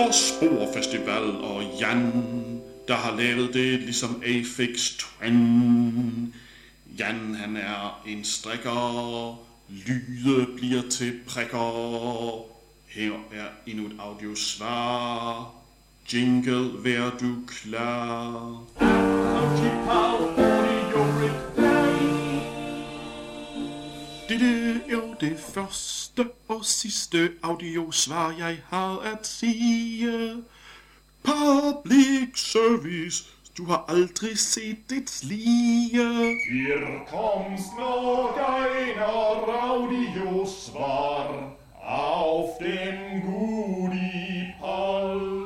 for Spor Festival og Jan, der har lavet det ligesom Aphex Twin. Jan, han er en strikker, lyde bliver til prikker. Her er endnu et audiosvar. Jingle, vær du klar. Dette er det første og sidste audiosvar, jeg har at sige. Public service, du har aldrig set dit lige. Hier kommt noch ein audiosvar auf den Gudi-Pall.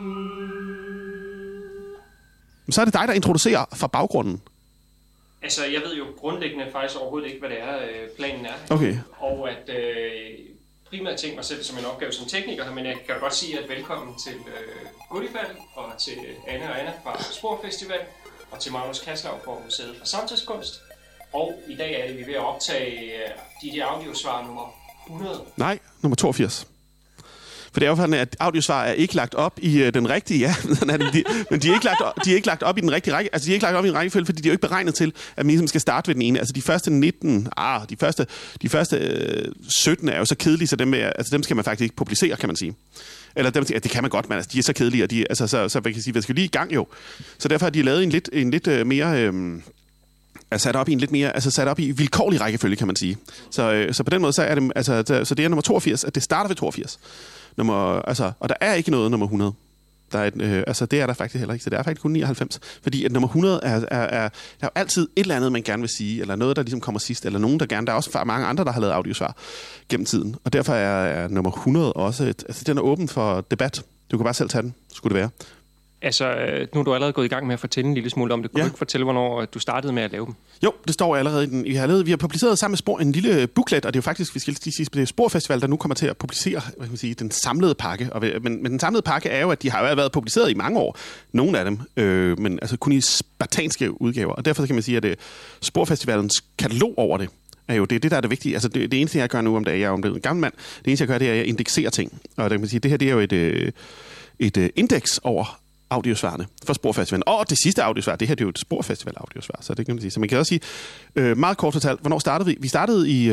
Så er det dig, der introducerer fra baggrunden. Altså, jeg ved jo grundlæggende faktisk overhovedet ikke, hvad det er, planen er. Okay. Og at primært tænke mig selv som en opgave som tekniker, men jeg kan godt sige, at velkommen til Gudifald, og til Anne og Anna fra Spor Festival, og til Magnus Kaslav fra Museet for Samtidskunst. Og i dag er vi ved at optage de der audiosvar nummer 100. Nej, nummer 82. For det er jo sådan, at audiosvar er ikke lagt op i den rigtige, ja, men de er ikke lagt op i den rigtige række. Altså, de er ikke lagt op i en rækkefølge, fordi de er jo ikke beregnet til, at man ligesom skal starte ved den ene. Altså, de første 19, de første 17 er jo så kedelige, så dem skal man faktisk ikke publicere, kan man sige. Eller det kan man godt, men altså, de er så kedelige, og så man kan sige, hvad skal lige i gang jo. Så derfor har de lavet en lidt mere... sat op i en lidt mere, altså sat op i vilkårlig rækkefølge, kan man sige. Så på den måde, så er det, altså, så det er nummer 82, at det starter ved 82. Og der er ikke noget nummer 100. Der er det er der faktisk heller ikke, så det er faktisk kun 99. Fordi at nummer 100 der er jo altid et eller andet, man gerne vil sige, eller noget, der ligesom kommer sidst, eller nogen, der gerne... Der er også mange andre, der har lavet audiosvar gennem tiden. Og derfor er nummer 100 også... den er åben for debat. Du kan bare selv tage den, skulle det være. Altså, nu er du allerede gået i gang med at fortælle en lille smule om det. Kunne du ikke fortælle, hvornår du startede med at lave dem? Jo, det står allerede i den. Vi har publiceret sammen med Spor en lille booklet, og det er jo faktisk, vi skal lige sige, det er Spor Festival, der nu kommer til at publicere, hvad kan man sige, den samlede pakke. Men den samlede pakke er jo, at de har jo været publiceret i mange år, nogle af dem, men altså kun i spartanske udgaver. Og derfor kan man sige, at Spor Festivalens katalog over det, er jo det, der er det vigtige. Altså det eneste, jeg gør nu om dagen, jeg er blevet en gammel mand, det eneste, jeg gør, det er, at jeg indekserer ting. Og det kan man sige, det her, det er jo et indeks over audiosvarene for Spor Festival. Og det sidste audiosvar, det her det er jo et Spor Festival audiosvar, så det kan man sige. Så man kan også sige, meget kort fortalt, hvornår startede vi? Vi startede i,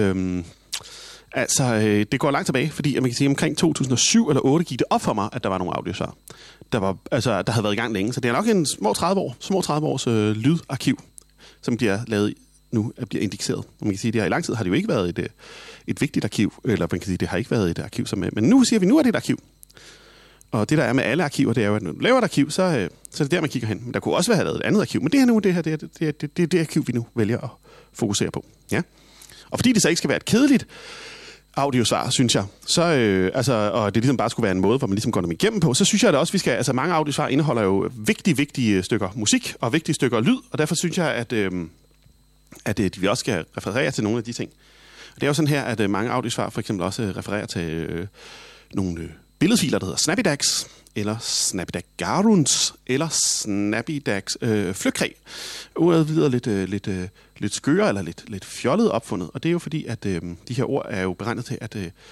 det går langt tilbage, fordi man kan sige, omkring 2007 eller 2008 gik det op for mig, at der var nogle audiosvar. Der havde været i gang længe, så det er nok en små 30 års lydarkiv, som bliver lavet nu, bliver indekseret. Og man kan sige, at i lang tid har det jo ikke været et vigtigt arkiv, eller man kan sige, det har ikke været et arkiv, men nu siger vi, nu er det et arkiv. Og det, der er med alle arkiver, det er jo, at når du laver et arkiv, så er det der, man kigger hen. Men der kunne også være lavet et andet arkiv. Men det er det arkiv, vi nu vælger at fokusere på. Ja? Og fordi det så ikke skal være et kedeligt audiosvar, synes jeg, så, og det ligesom bare skulle være en måde, hvor man ligesom går dem igennem på, så synes jeg, at også, vi skal, altså mange audiosvar indeholder jo vigtige stykker musik og vigtige stykker lyd, og derfor synes jeg, at vi også skal referere til nogle af de ting. Og det er jo sådan her, at mange audiosvar for eksempel også refererer til nogle billedfiler, der hedder SnappyDags, eller SnappyDag-Garuns, eller SnappyDags Fløkræ. Ordet videre lidt skøre, eller lidt fjollet opfundet. Og det er jo fordi, at de her ord er jo beregnet til,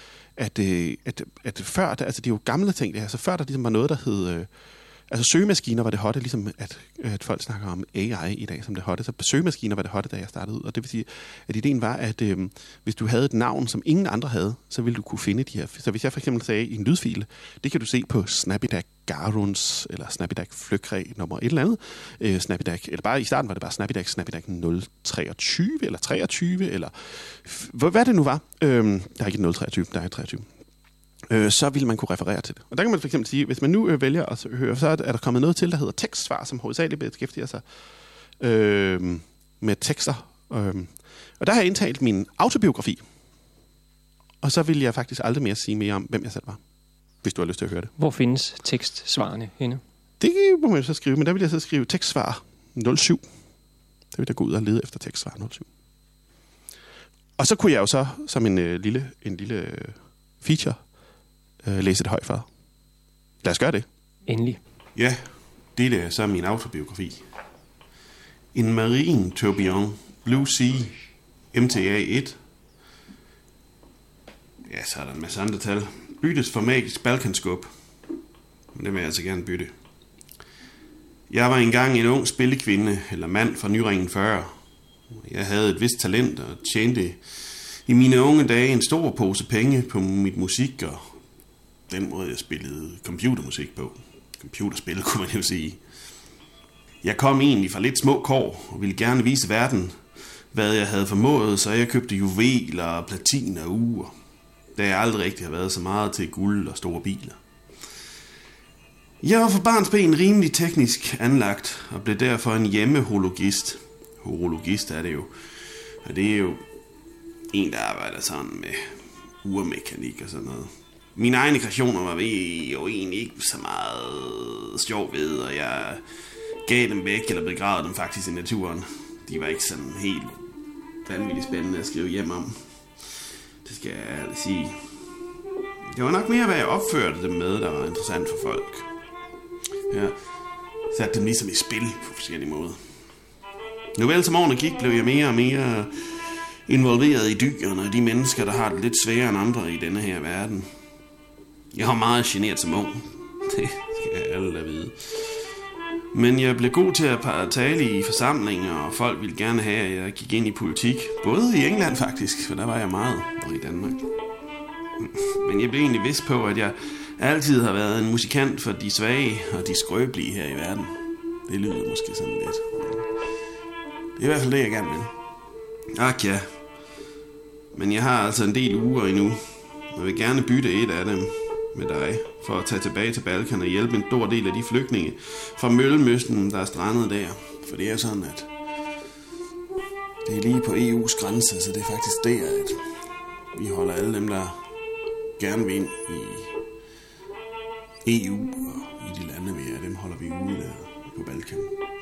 at før, altså det er jo gamle ting, det her, så før der ligesom var noget, der hed... Altså søgemaskiner var det hotte, ligesom at folk snakker om AI i dag som det hotte. Så søgemaskiner var det hotte, da jeg startede ud. Og det vil sige, at ideen var, at hvis du havde et navn, som ingen andre havde, så ville du kunne finde de her. Så hvis jeg for eksempel sagde i en lydfil, det kan du se på SnappyDag Garuns, eller SnappyDag Fløkræ nummer et eller andet. SnappyDag, eller bare i starten var det bare SnappyDag 023, eller 23, eller hvad det nu var. Der er ikke 023, der er 23. Så vil man kunne referere til det. Og der kan man for eksempel sige, hvis man nu vælger at høre, så er der kommet noget til, der hedder tekstsvar, som hovedsageligt beskæftiger sig med tekster. Og der har jeg indtalt min autobiografi. Og så vil jeg faktisk aldrig mere sige mere om, hvem jeg selv var, hvis du har lyst til at høre det. Hvor findes tekstsvarene henne? Det må man jo så skrive, men der vil jeg så skrive tekstsvar 07. Der vil jeg gå ud og lede efter tekstsvar 07. Og så kunne jeg jo så, som en lille feature, læse det højt for. Lad os gøre det. Endelig. Ja, det er så min autobiografi. En marine tourbillon, Blue Sea, MTA 1. Ja, så er der en masse andre tal. Byttes for magisk balkanskub. og det vil jeg altså gerne bytte. Jeg var engang en ung spillekvinde, eller mand fra Nyringen 40. Jeg havde et vist talent og tjente i mine unge dage en stor pose penge på mit musik, og den måde jeg spillede computermusik på. Computerspil, kunne man jo sige. Jeg kom egentlig fra lidt små kår, og ville gerne vise verden, hvad jeg havde formået, så jeg købte juveler, platin og ure. Da jeg aldrig rigtig har været så meget til guld og store biler. Jeg var for barnsben rimelig teknisk anlagt, og blev derfor en hjemmehorologist. Horologist er det jo. Og det er jo en, der arbejder sådan med urmekanik og sådan noget. Mine egne kreationer var jo egentlig ikke så meget sjov ved, og jeg gav dem væk eller begravede dem faktisk i naturen. De var ikke sådan helt vanvittigt spændende at skrive hjem om. Det skal jeg ærligt sige. Det var nok mere, hvad jeg opførte dem med, der var interessant for folk. Jeg satte dem ligesom i spil på forskellige måder. Nu vel som årene gik, blev jeg mere og mere involveret i dyrene og de mennesker, der har det lidt sværere end andre i denne her verden. Jeg var meget genert som ung. Det skal alle da vide. Men jeg blev god til at tale i forsamlinger, og folk ville gerne have, at jeg gik ind i politik. Både i England faktisk, for der var jeg meget, og i Danmark. Men jeg blev egentlig vidst på, at jeg altid har været en musikant for de svage og de skrøbelige her i verden. Det lyder måske sådan lidt. Det er i hvert fald det, jeg gerne vil. Ak ja. Men jeg har altså en del uger endnu. Jeg vil gerne bytte et af dem med dig, for at tage tilbage til Balkan og hjælpe en stor del af de flygtninge fra Møllemøsten, der er strandet der. For det er sådan, at det er lige på EU's grænse, så det er faktisk der, at vi holder alle dem, der gerne vil ind i EU og i de lande, vi er, dem holder vi ude der på Balkan.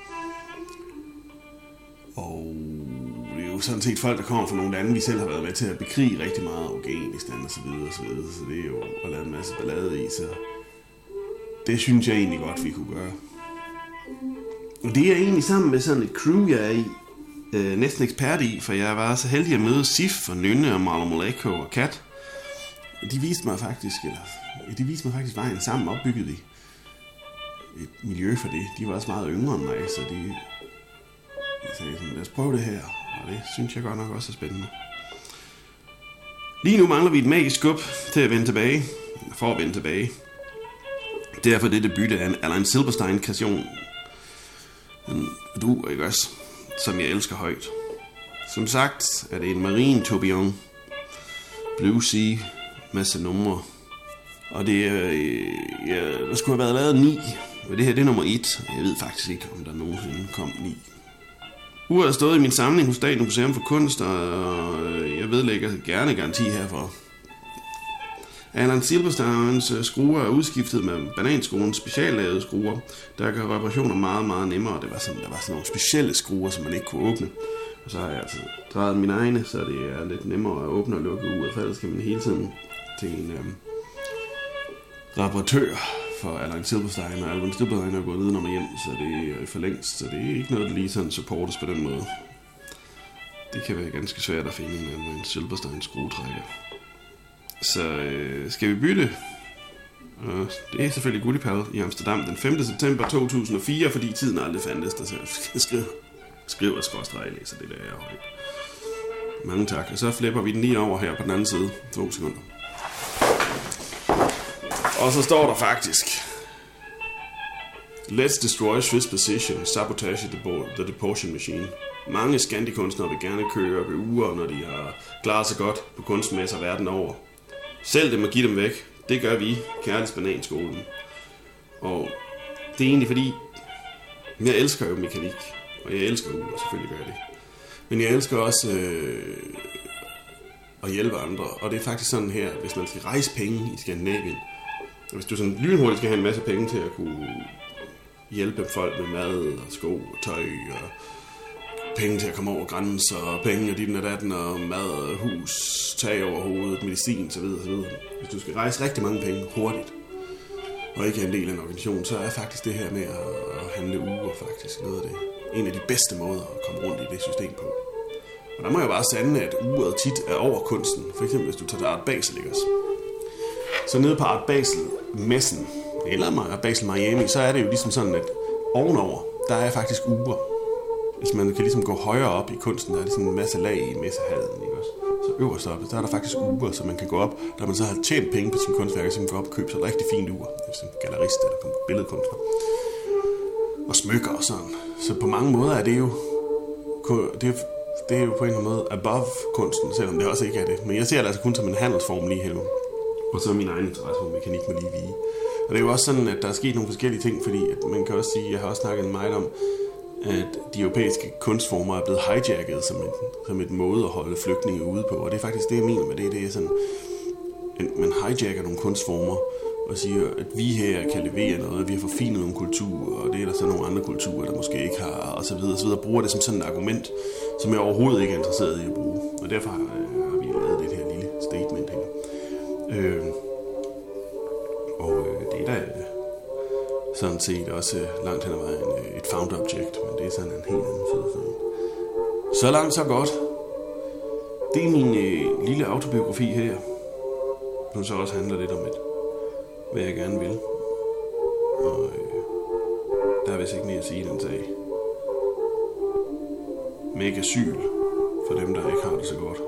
Og det er jo sådan set folk, der kommer fra nogle lande, vi selv har været med til at bekrige rigtig meget, Afghanistan og så videre, så det er jo at lave en masse ballade i, så det synes jeg egentlig godt, vi kunne gøre. Og det er egentlig sammen med sådan et crew, jeg er i, næsten ekspert i, for jeg var så heldig at møde Sif og Nynne og Marlon Moleko og Kat. De viste mig faktisk vejen. Sammen opbyggede de et miljø for det. De var også meget yngre end mig, så de sagde sådan, lad os prøve det her. Og det synes jeg godt nok også er spændende. Lige nu mangler vi et magisk skub til at vende tilbage. For at vende tilbage. Derfor det bytte af en Alain Silberstein-kreation. En du, ikke også? Som jeg elsker højt. Som sagt er det en Marine Tourbillon Blue Sea, masse numre. Og det der skulle have været lavet 9. Og det her, det er nummer 1. Jeg ved faktisk ikke, om der nogensinde kom 9. Uret er stået i min samling hos Statens Museum for Kunst, og jeg vedlægger gerne garanti herfor. Alain Silbersteins skruer er udskiftet med bananskruens speciallavede skruer, der gør reparationer meget, meget nemmere. Der var sådan nogle specielle skruer, som man ikke kunne åbne. Og så har jeg altså drejet mine egne, så det er lidt nemmere at åbne og lukke uret, for ellers skal man hele tiden til en reparatør for Alain Silberstein, og Alain Silberstein er gået ned hjem, så det er for længst, så det er ikke noget, der lige sådan supportes på den måde. Det kan være ganske svært at finde en Alain Silberstein skruetrækker. Så skal vi bytte? Det er selvfølgelig Gullipal i Amsterdam den 5. september 2004, fordi tiden aldrig fandtes, der skriver skråstreglæser det der er højt. Mange tak. Og så flipper vi den lige over her på den anden side. 2 sekunder. Og så står der faktisk: Let's destroy Swiss position, sabotage the deportation machine. Mange Scandi-kunstnere vil gerne køre ved uger, når de har klaret sig godt på kunstmesser verden over. Selv dem og give dem væk. Det gør vi, Kærlis Bananskolen. Og det er egentlig fordi, jeg elsker jo mekanik, og jeg elsker uger, selvfølgelig gør jeg det. Men jeg elsker også at hjælpe andre, og det er faktisk sådan her, hvis man skal rejse penge i Skandinavien, og hvis du sådan lynhurtigt skal have en masse penge til at kunne hjælpe folk med mad og sko og tøj og penge til at komme over grænser og penge og dit og datten og mad, hus, tag over hovedet, medicin så videre. Hvis du skal rejse rigtig mange penge hurtigt og ikke er en del af en organisation, så er faktisk det her med at handle uger faktisk noget af det. En af de bedste måder at komme rundt i det system på. Og der må jeg bare sande, at uret tit er over kunsten. For eksempel hvis du tager til Art Basel, ikke også? Så nede på Art Basel messen eller Basel Miami, så er det jo ligesom sådan, at ovenover, der er faktisk uger. Hvis man kan ligesom gå højere op i kunsten, der er ligesom en masse lag i messehallen, ikke også? Så øverst oppe, der er der faktisk uger, så man kan gå op, da man så har tjent penge på sin kunstværker, så man kan gå op og købe sig et rigtig fint ur, som gallerist eller billedkunstner. Og smykker og sådan. Så på mange måder er det jo på en eller anden måde above kunsten, selvom det også ikke er det. Men jeg ser det altså kun som en handelsform lige her nu. Og så er min egen interesse for mekanik må lige vige. Og det er jo også sådan, at der er sket nogle forskellige ting, fordi at man kan også sige, jeg har også snakket meget om, at de europæiske kunstformer er blevet hijacket som et måde at holde flygtninge ude på. Og det er faktisk det, jeg mener med det. Det er sådan, man hijacker nogle kunstformer og siger, at vi her kan levere noget, vi har forfinet nogle kulturer, og det er der så nogle andre kulturer, der måske ikke har, og så videre, og så videre. Bruger det som sådan et argument, som jeg overhovedet ikke er interesseret i at bruge. Og derfor har vi lavet det her lille statement her. Det er da sådan set også langt hen ad vejen et found object, men det er sådan en helt anden fed sådan. Så langt, så godt. Det er min lille autobiografi her. Nu så også handler lidt om hvad jeg gerne vil. Og der er vist ikke mere at sige den sag. Mega asyl for dem, der ikke har det så godt.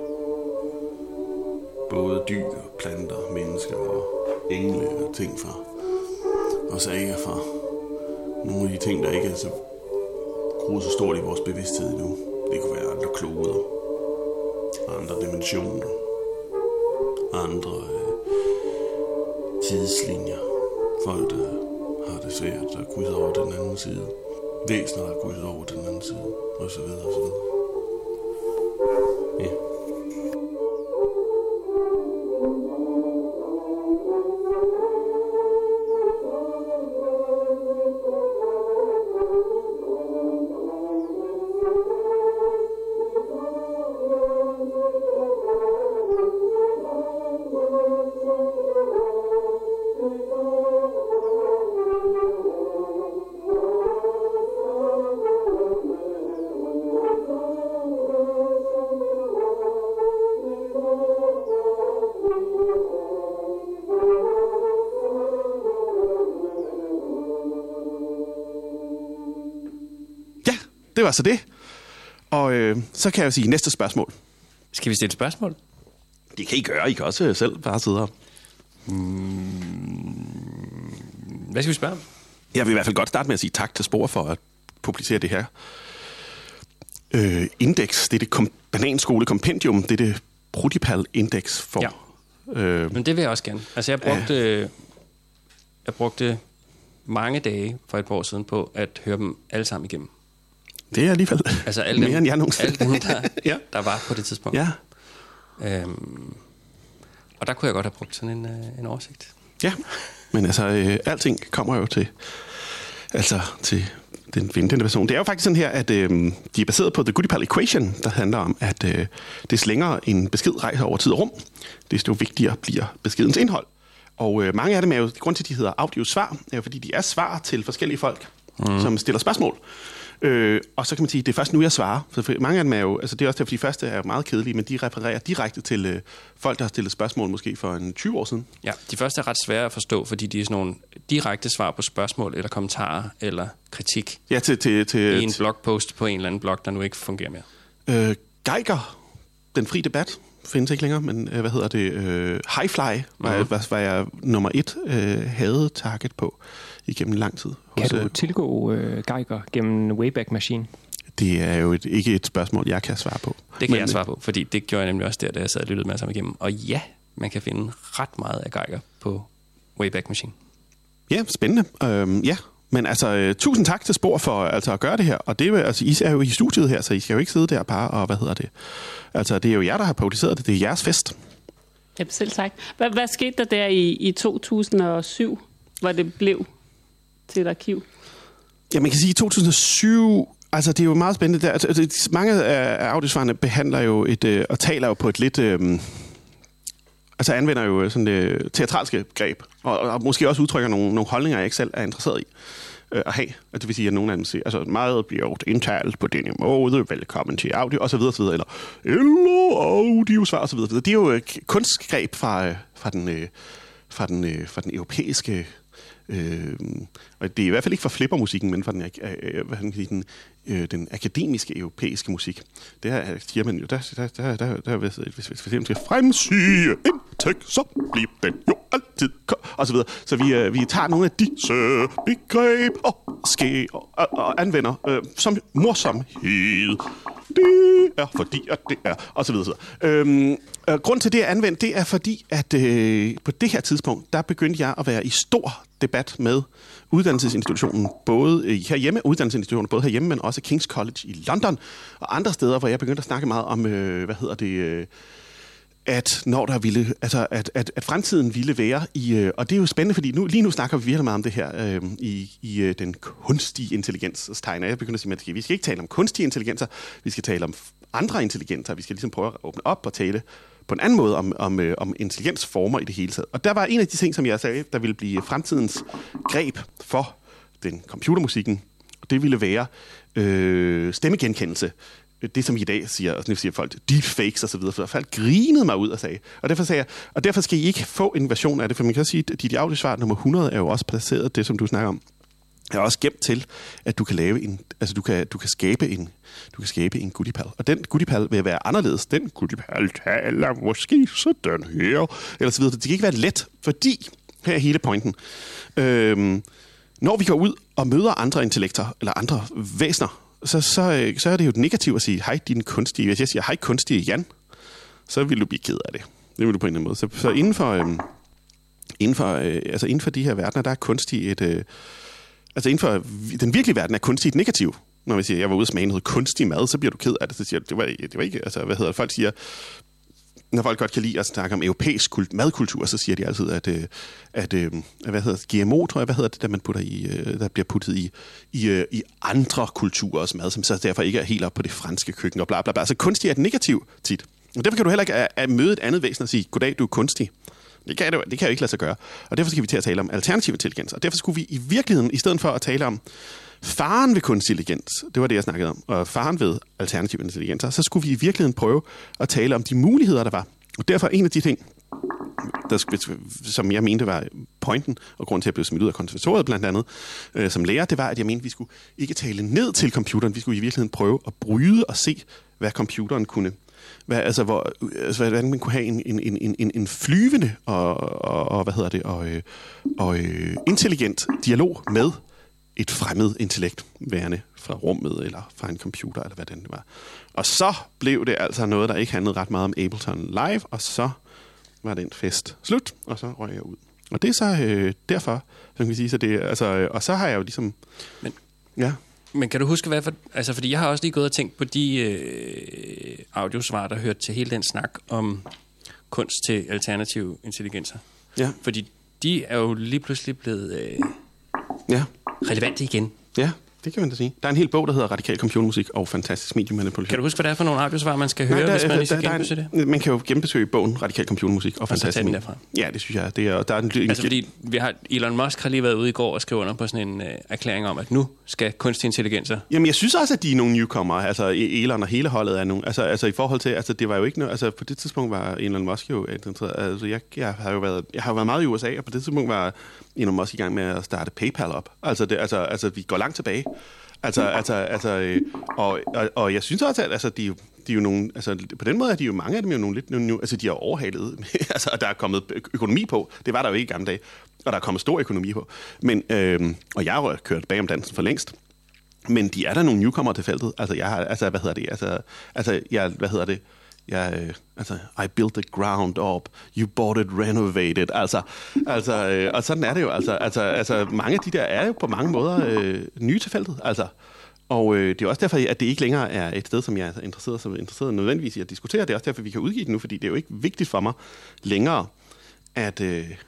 Både dyr, planter, mennesker og engle og ting fra. Og sager fra nogle af de ting, der ikke er så groet så stort i vores bevidsthed endnu. Det kunne være andre kloder, andre dimensioner, andre tidslinjer. Folk, der har det svært, der krydser over den anden side. Væsener, der krydser over den anden side. Og så videre, og så videre. Ja. Det var så det. Og så kan jeg jo sige næste spørgsmål. Skal vi stille spørgsmål? Det kan I gøre. I kan også selv bare sidde her. Hvad skal vi spørge om? Jeg vil i hvert fald godt starte med at sige tak til Spor for at publicere det her indeks. Det er det Bananskole Kompendium. Det er det Prudipal-indeks for. Ja. Men det vil jeg også gerne. Altså jeg brugte mange dage for et par år siden på at høre dem alle sammen igennem. Det er alligevel altså mere end jeg nogensinde. Alle dem, der var på det tidspunkt. Ja. Og der kunne jeg godt have brugt sådan en oversigt. Ja, men altså alting kommer jo til den vindende person. Det er jo faktisk sådan her, at de er baseret på The Goodipal Equation, der handler om, at det længere en besked rejser over tid og rum, desto vigtigere bliver beskedens indhold. Og mange af dem er jo, grund til, at de hedder audiosvar, er jo fordi de er svar til forskellige folk, som stiller spørgsmål. Og så kan man sige, det er først nu, jeg svarer. Så mange af dem er jo, altså det er også derfor, de første er meget kedelige, men de refererer direkte til folk, der har stillet spørgsmål måske for en 20 år siden. Ja, de første er ret svære at forstå, fordi de er sådan nogle direkte svar på spørgsmål, eller kommentarer, eller kritik. Ja, til i en blogpost på en eller anden blog, der nu ikke fungerer mere. Geiger, den frie debat, findes ikke længere, men hvad hedder det? Highfly var jeg nummer 1 havde target på igennem lang tid. Kan du tilgå Geiger gennem Wayback Machine? Det er jo ikke et spørgsmål, jeg kan svare på. Det kan jeg svare på, fordi det gjorde jeg nemlig også der, da jeg sad og lyttede med sammen igennem. Og ja, man kan finde ret meget af Geiger på Wayback Machine. Ja, spændende. Ja, men altså, tusind tak til Spor for altså, at gøre det her. Og det altså, I er jo i studiet her, så I skal jo ikke sidde der bare og Altså, det er jo jer, der har produceret det. Det er jeres fest. Ja, selv tak. Hvad skete der i 2007, hvor det blev til et arkiv? Ja, man kan sige, i 2007... Altså, det er jo meget spændende. Mange af audiosvarene behandler jo og taler jo på et lidt... altså, anvender jo sådan teatralske greb. Og måske også udtrykker nogle holdninger, jeg ikke selv er interesseret i at have. Og det vil sige, at nogle af dem siger, altså, meget bliver indtalt på denne måde, velkommen til audio, og så videre, så videre. Eller audiosvar, og så videre. Det er jo kunstgreb fra den europæiske og det er i hvert fald ikke for flippermusikken, men for den akademiske europæiske musik. Det siger man jo, hvis man skal fremsige en tekst, så bliver den jo altid og så videre. Så vi tager nogle af disse begreb og anvender som morsomhed. Det er fordi, at det er, og så videre. Grund til det at anvende, det er fordi, at på det her tidspunkt, der begyndte jeg at være i stor debat med uddannelsesinstitutionen, både herhjemme, men også King's College i London, og andre steder, hvor jeg begyndte at snakke meget om, at når der ville, altså at fremtiden ville være i, og det er jo spændende, fordi lige nu snakker vi virkelig meget om det her i den kunstige intelligenstegn. Jeg begynder at sige, at vi skal ikke tale om kunstige intelligenser, vi skal tale om andre intelligenser, vi skal ligesom prøve at åbne op og tale på en anden måde om intelligensformer i det hele taget. Og der var en af de ting, som jeg sagde, der ville blive fremtidens greb for den computermusikken, og det ville være stemmegenkendelse. Det, som i dag siger, og nu siger folk deepfakes og så videre, for folk grinede mig ud og sagde. Og derfor sagde jeg, og derfor skal I ikke få en version af det, for man kan sige, at dit audiosvar nummer 100 er jo også placeret, det som du snakker om, er også gemt til, at du kan lave en, altså du kan skabe en goodiepal. Og den goodiepal vil være anderledes. Den goodiepal taler måske sådan her, eller så videre. Det kan ikke være let, fordi, her er hele pointen, når vi går ud og møder andre intellekter, eller andre væsener, så er det jo negativt at sige, hej din kunstige. Hvis jeg siger, hej kunstige Jan, så vil du blive ked af det. Det vil du på en eller anden måde. Så inden for de her verdener, der er kunstig et... altså inden for den virkelige verden er kunstig et negativ. Når vi siger, jeg var ude og smage noget kunstig mad, så bliver du ked af det. Så siger det var ikke... Altså, folk siger... Når folk godt kan lide at snakke om europæisk madkultur, så siger de altid, at GMO, tror jeg, det, der man putter i, der bliver puttet i andre kulturers mad, som så derfor ikke er helt op på det franske køkken og bla bla bla. Altså kunstig er et negativ tit. Og derfor kan du heller ikke møde et andet væsen og sige, goddag, du er kunstig. Det kan jo ikke lade sig gøre. Og derfor skal vi til at tale om alternativ intelligens. Og derfor skulle vi i virkeligheden, i stedet for at tale om faren ved kunstig intelligens, det var det, jeg snakkede om, og faren ved alternativ intelligens, så skulle vi i virkeligheden prøve at tale om de muligheder, der var. Og derfor en af de ting, som jeg mente var pointen, og grund til at blive smidt ud af konservatoriet blandt andet, som lærer, det var, at jeg mente, at vi skulle ikke tale ned til computeren, vi skulle i virkeligheden prøve at bryde og se, hvad computeren kunne. Hvordan man kunne have en flyvende og intelligent dialog med et fremmed intellekt, værende fra rummet eller fra en computer, eller hvad det var. Og så blev det altså noget, der ikke handlede ret meget om Ableton Live, og så var den fest slut, og så røg jeg ud. Og det er så derfor, som vi sige, så det altså, og så har jeg jo ligesom... Men kan du huske, hvad for... Altså, fordi jeg har også lige gået og tænkt på de audiosvar, der hørte til hele den snak om kunst til alternative intelligenser. Ja. Fordi de er jo lige pludselig blevet relevante igen. Ja, det kan man da sige. Der er en hel bog, der hedder Radikal computermusik og fantastisk mediemanipulation. Kan du huske, hvad det er for nogle audiosvar, man skal høre, hvis man lige skal genbesøge det? Man kan jo genbesøge bogen Radikal computermusik og fantastisk derfra. Ja, det synes jeg. Det er, der er altså fordi Elon Musk har lige været ude i går og skrevet under på sådan en erklæring om, at nu skal kunstig intelligenser... Jamen, jeg synes også, at de er nogle newcomer. Altså, Elon og hele holdet er nogle... Altså i forhold til... Altså, det var jo ikke noget... Altså, på det tidspunkt var Elon Musk jo... Altså, jeg har jo været meget i USA, og på det tidspunkt var Elon Musk i gang med at starte PayPal op. Altså, vi går langt tilbage. Og jeg synes også, at de er jo nogle, altså på den måde er de jo mange af dem jo nogle lidt nu, altså de har overhalet, altså der er kommet økonomi på, det var der jo ikke i gamle dage, og der er kommet stor økonomi på, men og jeg har kørt bag om dansen for længst, men de er der nogle newcomer til feltet, altså jeg har, I built the ground up, you bought it renovated, og sådan er det jo, altså mange af de der er jo på mange måder nye til feltet, altså. Og det er også derfor, at det ikke længere er et sted, som jeg er interesseret nødvendigvis i at diskutere. Det er også derfor, vi kan udgive det nu, fordi det er jo ikke vigtigt for mig længere, at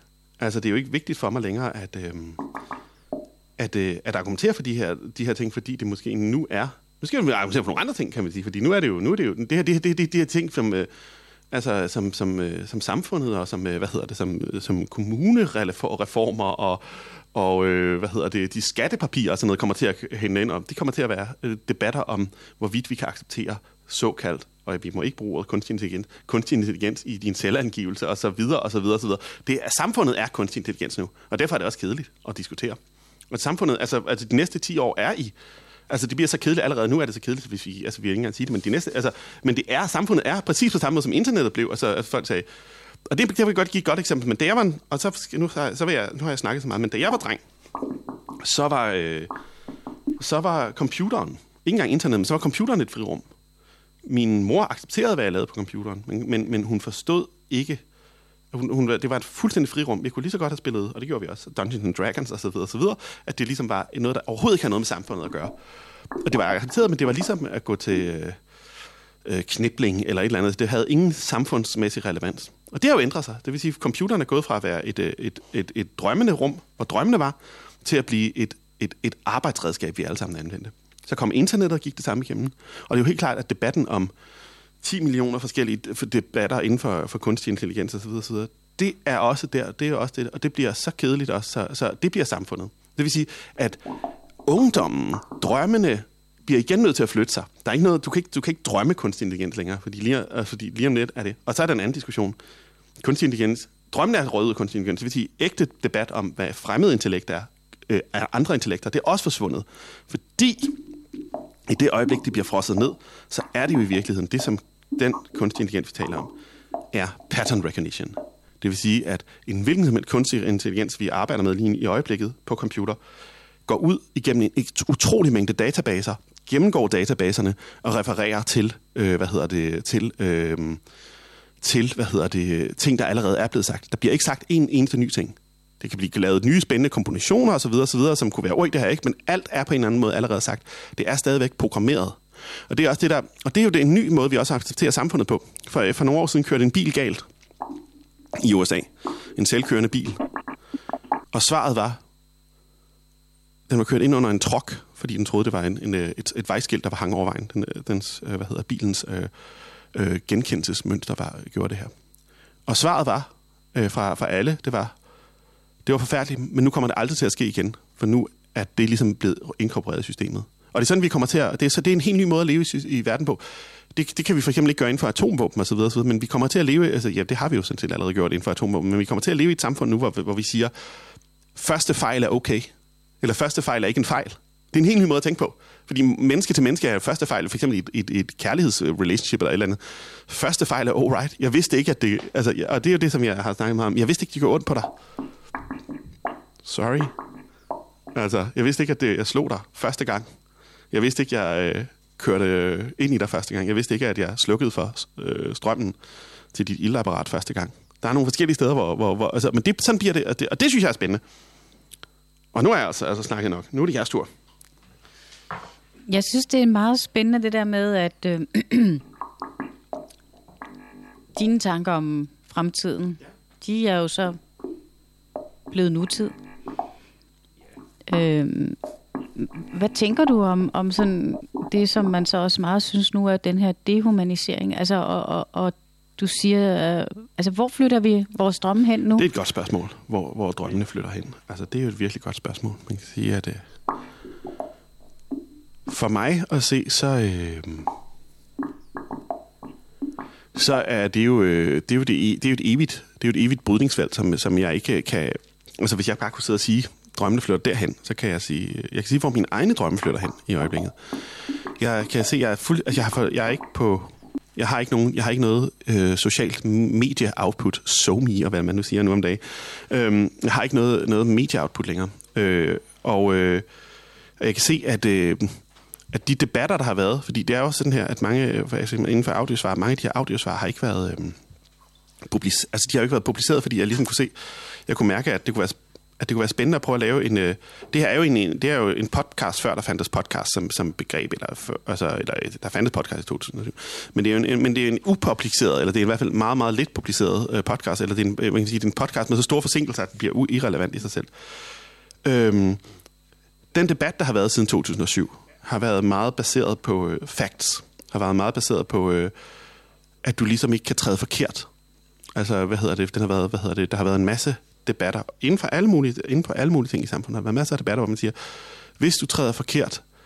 at argumentere for de her ting, fordi det måske nu er... Nu skal vi argumentere for nogle andre ting, kan man sige, fordi nu er det jo det her ting, som samfundet og som kommunereformer og de skattepapirer og sådan noget kommer til at hænge ind om. Det kommer til at være debatter om, hvorvidt vi kan acceptere såkaldt, og vi må ikke bruge ordet kunstig intelligens i din selvangivelse, og så videre, og så videre, og så videre. Samfundet er kunstig intelligens nu, og derfor er det også kedeligt at diskutere. Og samfundet, altså de næste 10 år er i, altså det bliver så kedeligt allerede nu, er det så kedeligt, hvis vi ikke engang sige det, men samfundet er præcis på samme måde, som internettet blev, altså folk sagde, og det vil jeg godt give et godt eksempel, men da jeg var, og nu har jeg snakket så meget, men da jeg var dreng, så var computeren, ikke engang internet, men så var computeren et frirum. Min mor accepterede, hvad jeg lavede på computeren, men hun forstod ikke, det var et fuldstændig frirum. Vi kunne lige så godt have spillet, og det gjorde vi også, Dungeons and Dragons og så videre, at det ligesom var noget, der overhovedet ikke havde noget med samfundet at gøre. Og det var accepteret, men det var ligesom at gå til knibling eller et eller andet. Det havde ingen samfundsmæssig relevans. Og det har jo ændret sig. Det vil sige, at computeren er gået fra at være et drømmende rum, hvor drømmene var, til at blive et arbejdsredskab, vi alle sammen anvendte. Så kom internettet og gik det samme igennem. Og det er jo helt klart, at debatten om 10 millioner forskellige debatter inden for kunstig intelligens osv., det er også der, det er også det, og det bliver så kedeligt også, så det bliver samfundet. Det vil sige, at ungdommen, drømmene, bliver igen nødt til at flytte sig. Der er ikke noget, du kan ikke drømme kunstig intelligens længere, fordi lige om lidt er det. Og så er der en anden diskussion. Kunstig intelligens, drømmen er rød kunstig intelligens, det vil sige, ægte debat om, hvad fremmed intellekt er andre intellekter, det er også forsvundet. Fordi i det øjeblik, det bliver frosset ned, så er det jo i virkeligheden, det som den kunstig intelligens, vi taler om, er pattern recognition. Det vil sige, at en hvilken som helst kunstig intelligens, vi arbejder med lige i øjeblikket på computer, går ud igennem en utrolig mængde databaser, gennemgår databaserne og refererer til, ting, der allerede er blevet sagt. Der bliver ikke sagt en eneste ny ting. Det kan blive lavet nye spændende kombinationer osv., som kunne være, det her ikke, men alt er på en eller anden måde allerede sagt. Det er stadigvæk programmeret. Og det er også og det er jo en ny måde, vi også accepterer samfundet på. For nogle år siden kørte en bil galt i USA. En selvkørende bil. Og svaret var, den var kørt ind under en truck, fordi den troede, det var et vejskilt, der var hang over vejen. Bilens genkendelsesmønster gjorde det her. Og svaret var fra alle, det var forfærdeligt, men nu kommer det aldrig til at ske igen, for nu er det ligesom blevet inkorporeret i systemet. Og det er sådan, vi kommer til at... Det er en helt ny måde at leve i verden på. Det kan vi for eksempel ikke gøre inden for atomvåben og så videre, men vi kommer til at leve... Altså, ja, det har vi jo sådan set allerede gjort inden for atomvåben, men vi kommer til at leve i et samfund nu, hvor vi siger, første fejl er okay, eller første fejl er ikke en fejl. Det er en helt ny måde at tænke på. Fordi menneske til menneske er første fejl, for eksempel i et kærlighedsrelationship eller et eller andet. Første fejl er alright. Jeg vidste ikke, at det... Altså, og det er jo det, som jeg har snakket meget om. Jeg vidste ikke, de gjorde ondt på dig. Sorry. Altså, jeg vidste ikke, at jeg slog dig første gang. Jeg vidste ikke, at jeg kørte ind i dig første gang. Jeg vidste ikke, at jeg slukkede for strømmen til dit iltapparat første gang. Der er nogle forskellige steder, hvor altså, men sådan bliver det, og det synes jeg er spændende. Og nu er jeg altså snakket nok. Nu er det jeres tur. Jeg synes, det er meget spændende, det der med, at dine tanker om fremtiden, de er jo så blevet nutid. Hvad tænker du om sådan det, som man så også meget synes nu er den her dehumanisering? Altså, og du siger, altså, hvor flytter vi vores drømme hen nu? Det er et godt spørgsmål, hvor drømmene flytter hen. Altså, det er jo et virkelig godt spørgsmål. Man kan sige, at for mig at se, så er det jo et evigt brydningsfelt, som jeg ikke kan... Altså, hvis jeg bare kunne sidde og sige, drømmene flytter derhen, så kan jeg sige, hvor mine egne drømme flytter hen i øjeblikket. Jeg kan se, jeg har ikke noget socialt medie-output, SoMe og hvad man nu siger nu om dagen. Jeg har ikke noget medie-output længere. Og jeg kan se, at de debatter, der har været, fordi det er jo sådan her, at mange inden for audiosvar, mange af de her audiosvar har ikke været de har ikke været publiceret, fordi jeg ligesom jeg kunne mærke, at det kunne være spændende at prøve at lave en... Det er jo en podcast, før der fandtes podcast som begreb, eller der fandtes podcast i 2007. Men det er en upubliceret, eller det er i hvert fald meget, meget lidt publiceret podcast, eller det er en podcast med så store forsinkelser, at det bliver irrelevant i sig selv. Den debat, der har været siden 2007, har været meget baseret på facts, har været meget baseret på, at du ligesom ikke kan træde forkert. Altså, der har været en masse debatter inden for alle mulige ting i samfundet. Der har været masser af debatter, hvor man siger, hvis du træder forkert,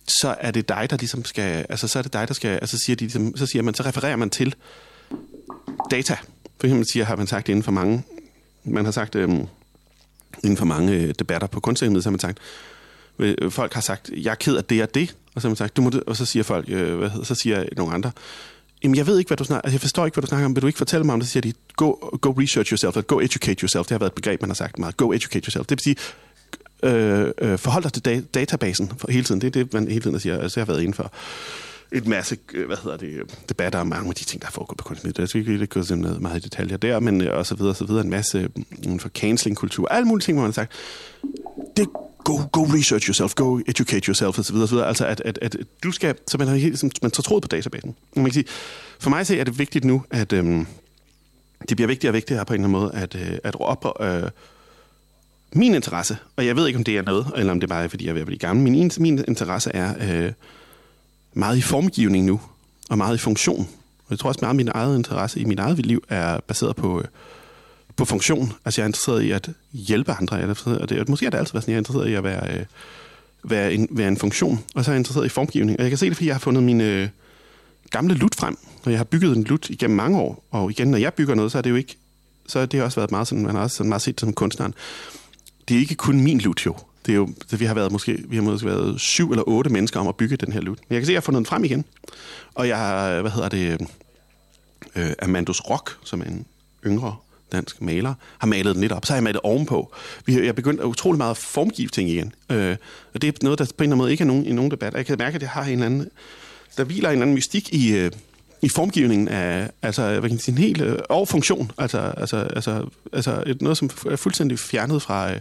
så er det dig, der ligesom skal, altså så er det dig, der skal, altså siger de ligesom, så siger man, så refererer man til data. For eksempel har man sagt inden for mange, man har sagt inden for mange debatter på Kunstakademiet, så har man sagt, folk har sagt, jeg er ked af det og det, og så har man sagt, du må det, og så siger folk, så siger nogle andre, jamen jeg ved ikke, hvad du snakker, altså jeg forstår ikke, hvad du snakker om, vil du ikke fortælle mig om det? Så siger de, go research yourself, eller go educate yourself, det har været et begreb, man har sagt meget, go educate yourself, det vil sige, forhold dig til databasen for hele tiden, det er det, man hele tiden siger, altså jeg har været inden for et masse, debatter om mange af de ting, der er foregået på Kunstakademiet. Jeg skal ikke gå sådan meget i detaljer der, men og så videre, en masse for canceling-kultur, alle mulige ting, hvor man har sagt, det go research yourself, go educate yourself, og så videre. Altså, at du skal, så man har helt, man tager tråd på databasen. Man kan sige, for mig er det vigtigt nu, at det bliver vigtigere og vigtigere på en eller anden måde, at op min interesse, og jeg ved ikke, om det er noget, eller om det er bare, fordi jeg er ved at blive gammel, min interesse er meget i formgivning nu, og meget i funktion. Og jeg tror også, meget af min egen interesse i mit eget liv er baseret på funktion. Altså jeg er interesseret i at hjælpe andre, og måske er det altid været sådan, jeg er interesseret i at være en funktion, og så er jeg interesseret i formgivning. Og jeg kan se det, fordi jeg har fundet min gamle lut frem, og jeg har bygget en lut igennem mange år, og igen, når jeg bygger noget, så er det jo ikke, så har det også været meget sådan, man har også sådan meget set det som kunstneren. Det er ikke kun min lut jo. Det er jo, vi har måske været 7 eller 8 mennesker om at bygge den her lut. Men jeg kan se, at jeg har fundet den frem igen. Og jeg har, Amandus Rock, som er en yngre dansk maler, har malet den lidt op. Så har jeg malet ovenpå. Jeg begyndt utrolig meget at formgive ting igen. Og det er noget, der på en eller anden måde ikke er i nogen debat. Jeg kan mærke, at jeg har en eller anden, der hviler en eller anden mystik i formgivningen af, altså, hvad kan man sige, en helt overfunktion. Altså noget, som er fuldstændig fjernet fra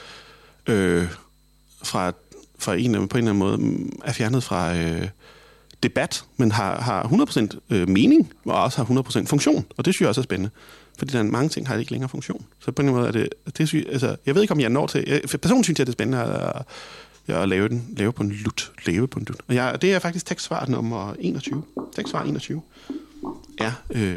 en, på en eller anden måde, er fjernet fra debat, men har 100% mening, og også har 100% funktion. Og det synes jeg også er spændende. Fordi der er mange ting, har ikke længere funktion. Så på en måde er det altså, jeg ved ikke, om jeg når til. Personligt synes jeg, det er spændende at lave på en lut. Og det er faktisk tekstsvar nummer 21. Tekstsvar 21 er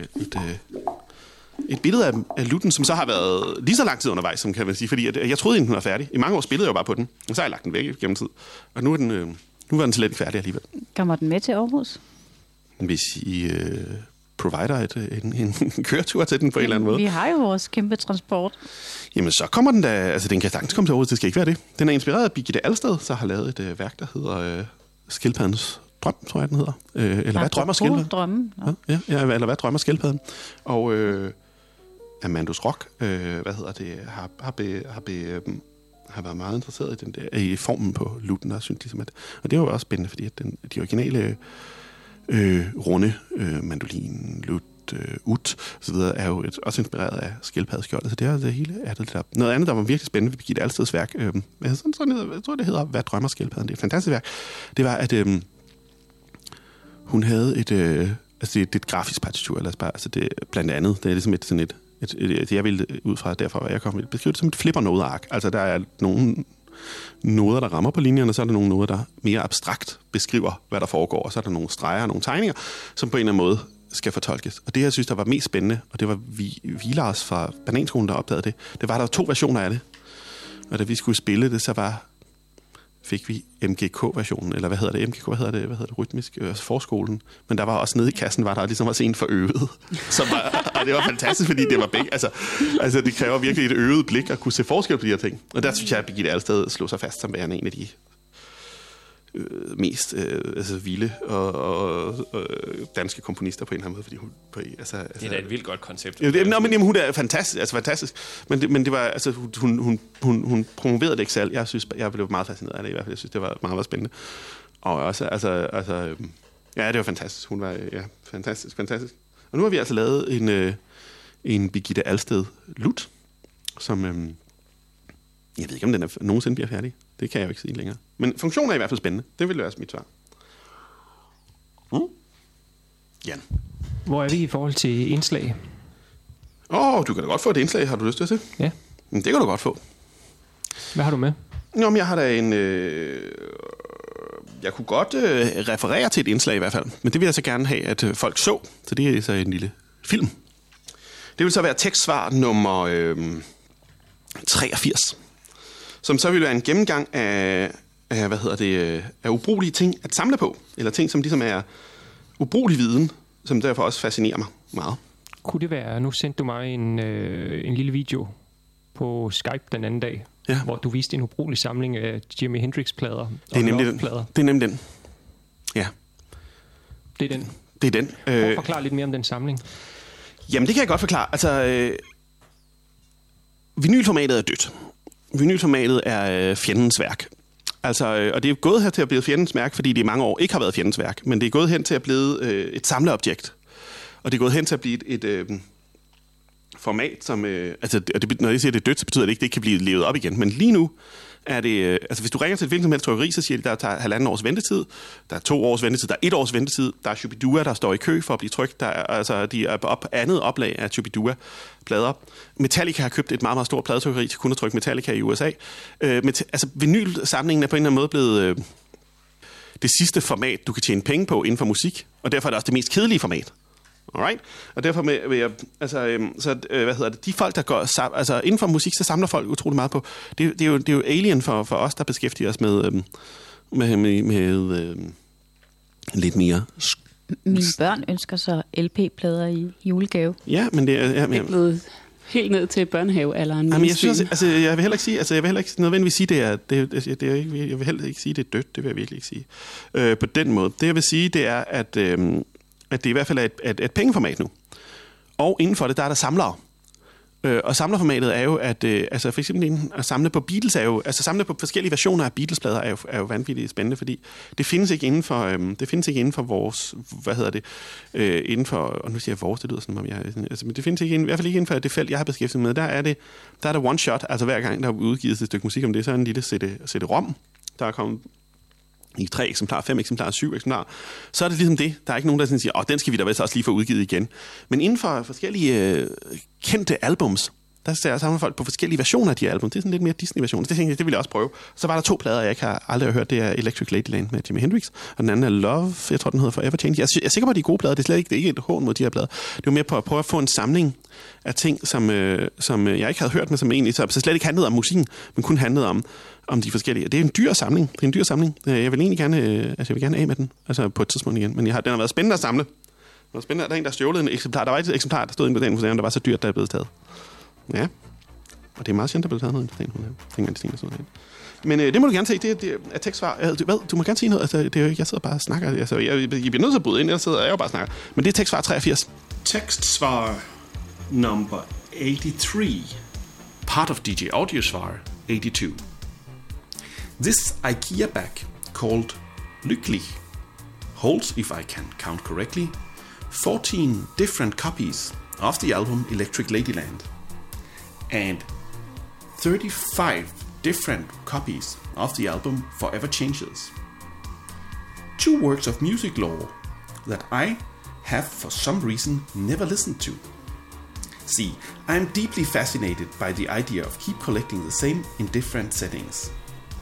et billede af lutten, som så har været lige så lang tid undervejs, som kan man sige. Fordi jeg troede, den var færdig. I mange år spillede jeg jo bare på den. Og så har jeg lagt den væk gennem tid. Og nu var den slet ikke færdig alligevel. Kommer den med til Aarhus? Hvis I provider en køretur til den på en eller anden måde. Vi har jo vores kæmpe transport. Jamen, så kommer den da. Altså, den kan sagtens komme til Aarhus. Det skal ikke være det. Den er inspireret af Birgitte Alsted, så har lavet et værk, der hedder Skildpaddens drøm, tror jeg, den hedder. Eller hvad drømmer skildpadden? Drømmen. Ja, eller hvad drømmer skildpadden? Og Amandus Rock, har været meget interesseret i den der, i formen på lutten, og synes ligesom, og det var jo også spændende, fordi at de originale runde mandolin, lut, ut, og så videre, er jo også inspireret af skildpaddeskjoldet, så det er det hele er det der. Noget andet, der var virkelig spændende ved Birgitte Alsteds værk, jeg tror, det hedder Hvad drømmer skildpadden? Det er et fantastisk værk. Det var, at hun havde det er et grafisk partitur, eller bare, altså det blandt andet, det er ligesom jeg vil ud fra derfra, hvad jeg kommer til beskrive det som et flipper-nodeark. Altså der er nogle noder, der rammer på linjerne, og så er der nogle noder, der mere abstrakt beskriver, hvad der foregår, og så er der nogle streger og nogle tegninger, som på en eller anden måde skal fortolkes. Og det, jeg synes, der var mest spændende, og det var Vilars fra Bananskolen, der opdagede det var, der var 2 versioner af det. Og da vi skulle spille det, så fik vi MGK-versionen, eller hvad hedder det, rytmisk, forskolen. Men der var også nede i kassen, var der ligesom også en for øvet. Og det var fantastisk, fordi det var begge. Altså, det kræver virkelig et øvet blik at kunne se forskel på de her ting. Og der synes jeg, at Birgitte Alsted slog sig fast som værende en af de mest vilde og danske komponister på en eller anden måde, fordi hun det er da et vildt godt koncept. Men hun er fantastisk, men det var altså hun promoverede det ikke selv. Jeg blev meget fascineret af det i hvert fald. Jeg synes det var meget, meget spændende. Og også ja, det var fantastisk. Hun var fantastisk. Og nu har vi altså lavet en Birgitte Alsted lut, som jeg ved ikke, om den nogensinde bliver færdig. Det kan jeg jo ikke sige længere. Men funktionen er i hvert fald spændende. Det vil være mit svar. Jan. Hvor er vi i forhold til indslag? Du kan da godt få et indslag. Har du lyst til at se? Ja. Men det kan du godt få. Hvad har du med? Nå, men jeg har da jeg kunne godt referere til et indslag i hvert fald. Men det vil jeg så gerne have, at folk så. Så det er så en lille film. Det vil så være tekstsvar nummer 83. Som så vil være en gennemgang af af ubrugelige ting at samle på, eller ting, som ligesom er ubrugelig viden, som derfor også fascinerer mig meget. Kunne det være, nu sendte du mig en lille video på Skype den anden dag, hvor du viste en ubrugelig samling af Jimi Hendrix-plader. Det er nemlig den. Det er nemlig den. Ja. Det er den. Det er den. Prøv at forklare lidt mere om den samling. Jamen, det kan jeg godt forklare. Altså, vinylformatet er dødt. Vinylformatet er fjendens værk. Altså, og det er gået her til at blive fjendens værk, fordi det i mange år ikke har været fjendens værk, men det er gået hen til at blive et samleobjekt. Og det er gået hen til at blive et format, som... når jeg siger, det er dødt, så betyder det ikke, at det ikke kan blive levet op igen. Men lige nu er det... hvis du ringer til et hvilket som helst trykkeri, så siger de, der tager 1,5 års ventetid, der er 2 års ventetid, der er 1 års ventetid, der er Shubidua, der står i kø for at blive trykt, de er på andet oplag af Shubidua-plader. Metallica har købt et meget, meget stort pladetrykkeri til kun at trykke Metallica i USA. Vinylsamlingen er på en eller anden måde blevet det sidste format, du kan tjene penge på inden for musik, og derfor er det også det mest kedelige format. Alright? Og derfor vil jeg, de folk, der går, inden for musik, så samler folk utrolig meget på. Det er jo alien for os, der beskæftiger os med lidt mere. Mine børn ønsker så LP-plader i julegave. Ja, men det er... Det er blevet helt ned til børnehavealderen. Jamen, jeg synes, jeg vil heller ikke nødvendigvis sige, jeg vil heller ikke sige, det er dødt. Det vil jeg virkelig ikke sige. På den måde. Det, jeg vil sige, det er, at det i hvert fald er et pengeformat nu. Og inden for det, der er der samlere. Og samlerformatet er jo, at for eksempel at samle på Beatles samle på forskellige versioner af Beatles-plader er jo vanvittigt spændende, fordi det findes ikke inden for, vores, inden for, og nu siger jeg vores, det lyder sådan, om men det findes ikke i hvert fald ikke inden for det felt, jeg har beskæftiget med. Der er det one shot, altså hver gang, der er udgivet et stykke musik om det, så er en lille CD-ROM, der er kommet i 3 eksemplarer, 5 eksemplarer, 7 eksemplarer, så er det ligesom det. Der er ikke nogen, der siger, den skal vi da vist også lige få udgivet igen. Men inden for forskellige kendte albums, der samler folk på forskellige versioner af de album. Det er sådan lidt mere Disney-versioner. Det vil jeg også prøve. Så var der 2 plader, jeg aldrig har hørt. Det er Electric Ladyland med Jimi Hendrix, og den anden er Love. Jeg tror, den hedder Forever Change. Jeg er sikker på, at de er gode plader. Det er ikke et hån mod de her plader. Det var mere på at prøve at få en samling af ting, som jeg ikke havde hørt, men som egentlig så slet ikke handlede om musikken, men kun handlede om de forskellige. Det er en dyr samling. Jeg vil egentlig gerne af med den, altså på et tidspunkt igen. Men den har været spændende at samle. Det var spændende, at der er en, der stjålede en eksemplar. Der var et eksemplar, der stod inde på den museum, der var så dyrt, der er blevet taget. Ja. Og det er meget sjældent, der er blevet taget noget. Men det må du gerne se. Det er tekstsvar. Du må gerne sige noget. Altså, det er jo ikke, jeg sidder bare og snakker. Altså, jeg bliver nødt til at bryde ind. Jeg jo bare og snakker. Men det er tekstsvar 83. Tekstsvar number 83. Part of DJ Audiosvar 82. This IKEA bag called Lycklig holds, if I can count correctly, 14 different copies of the album Electric Ladyland and 35 different copies of the album Forever Changes. 2 works of music lore that I have for some reason never listened to. See, I am deeply fascinated by the idea of keep collecting the same in different settings,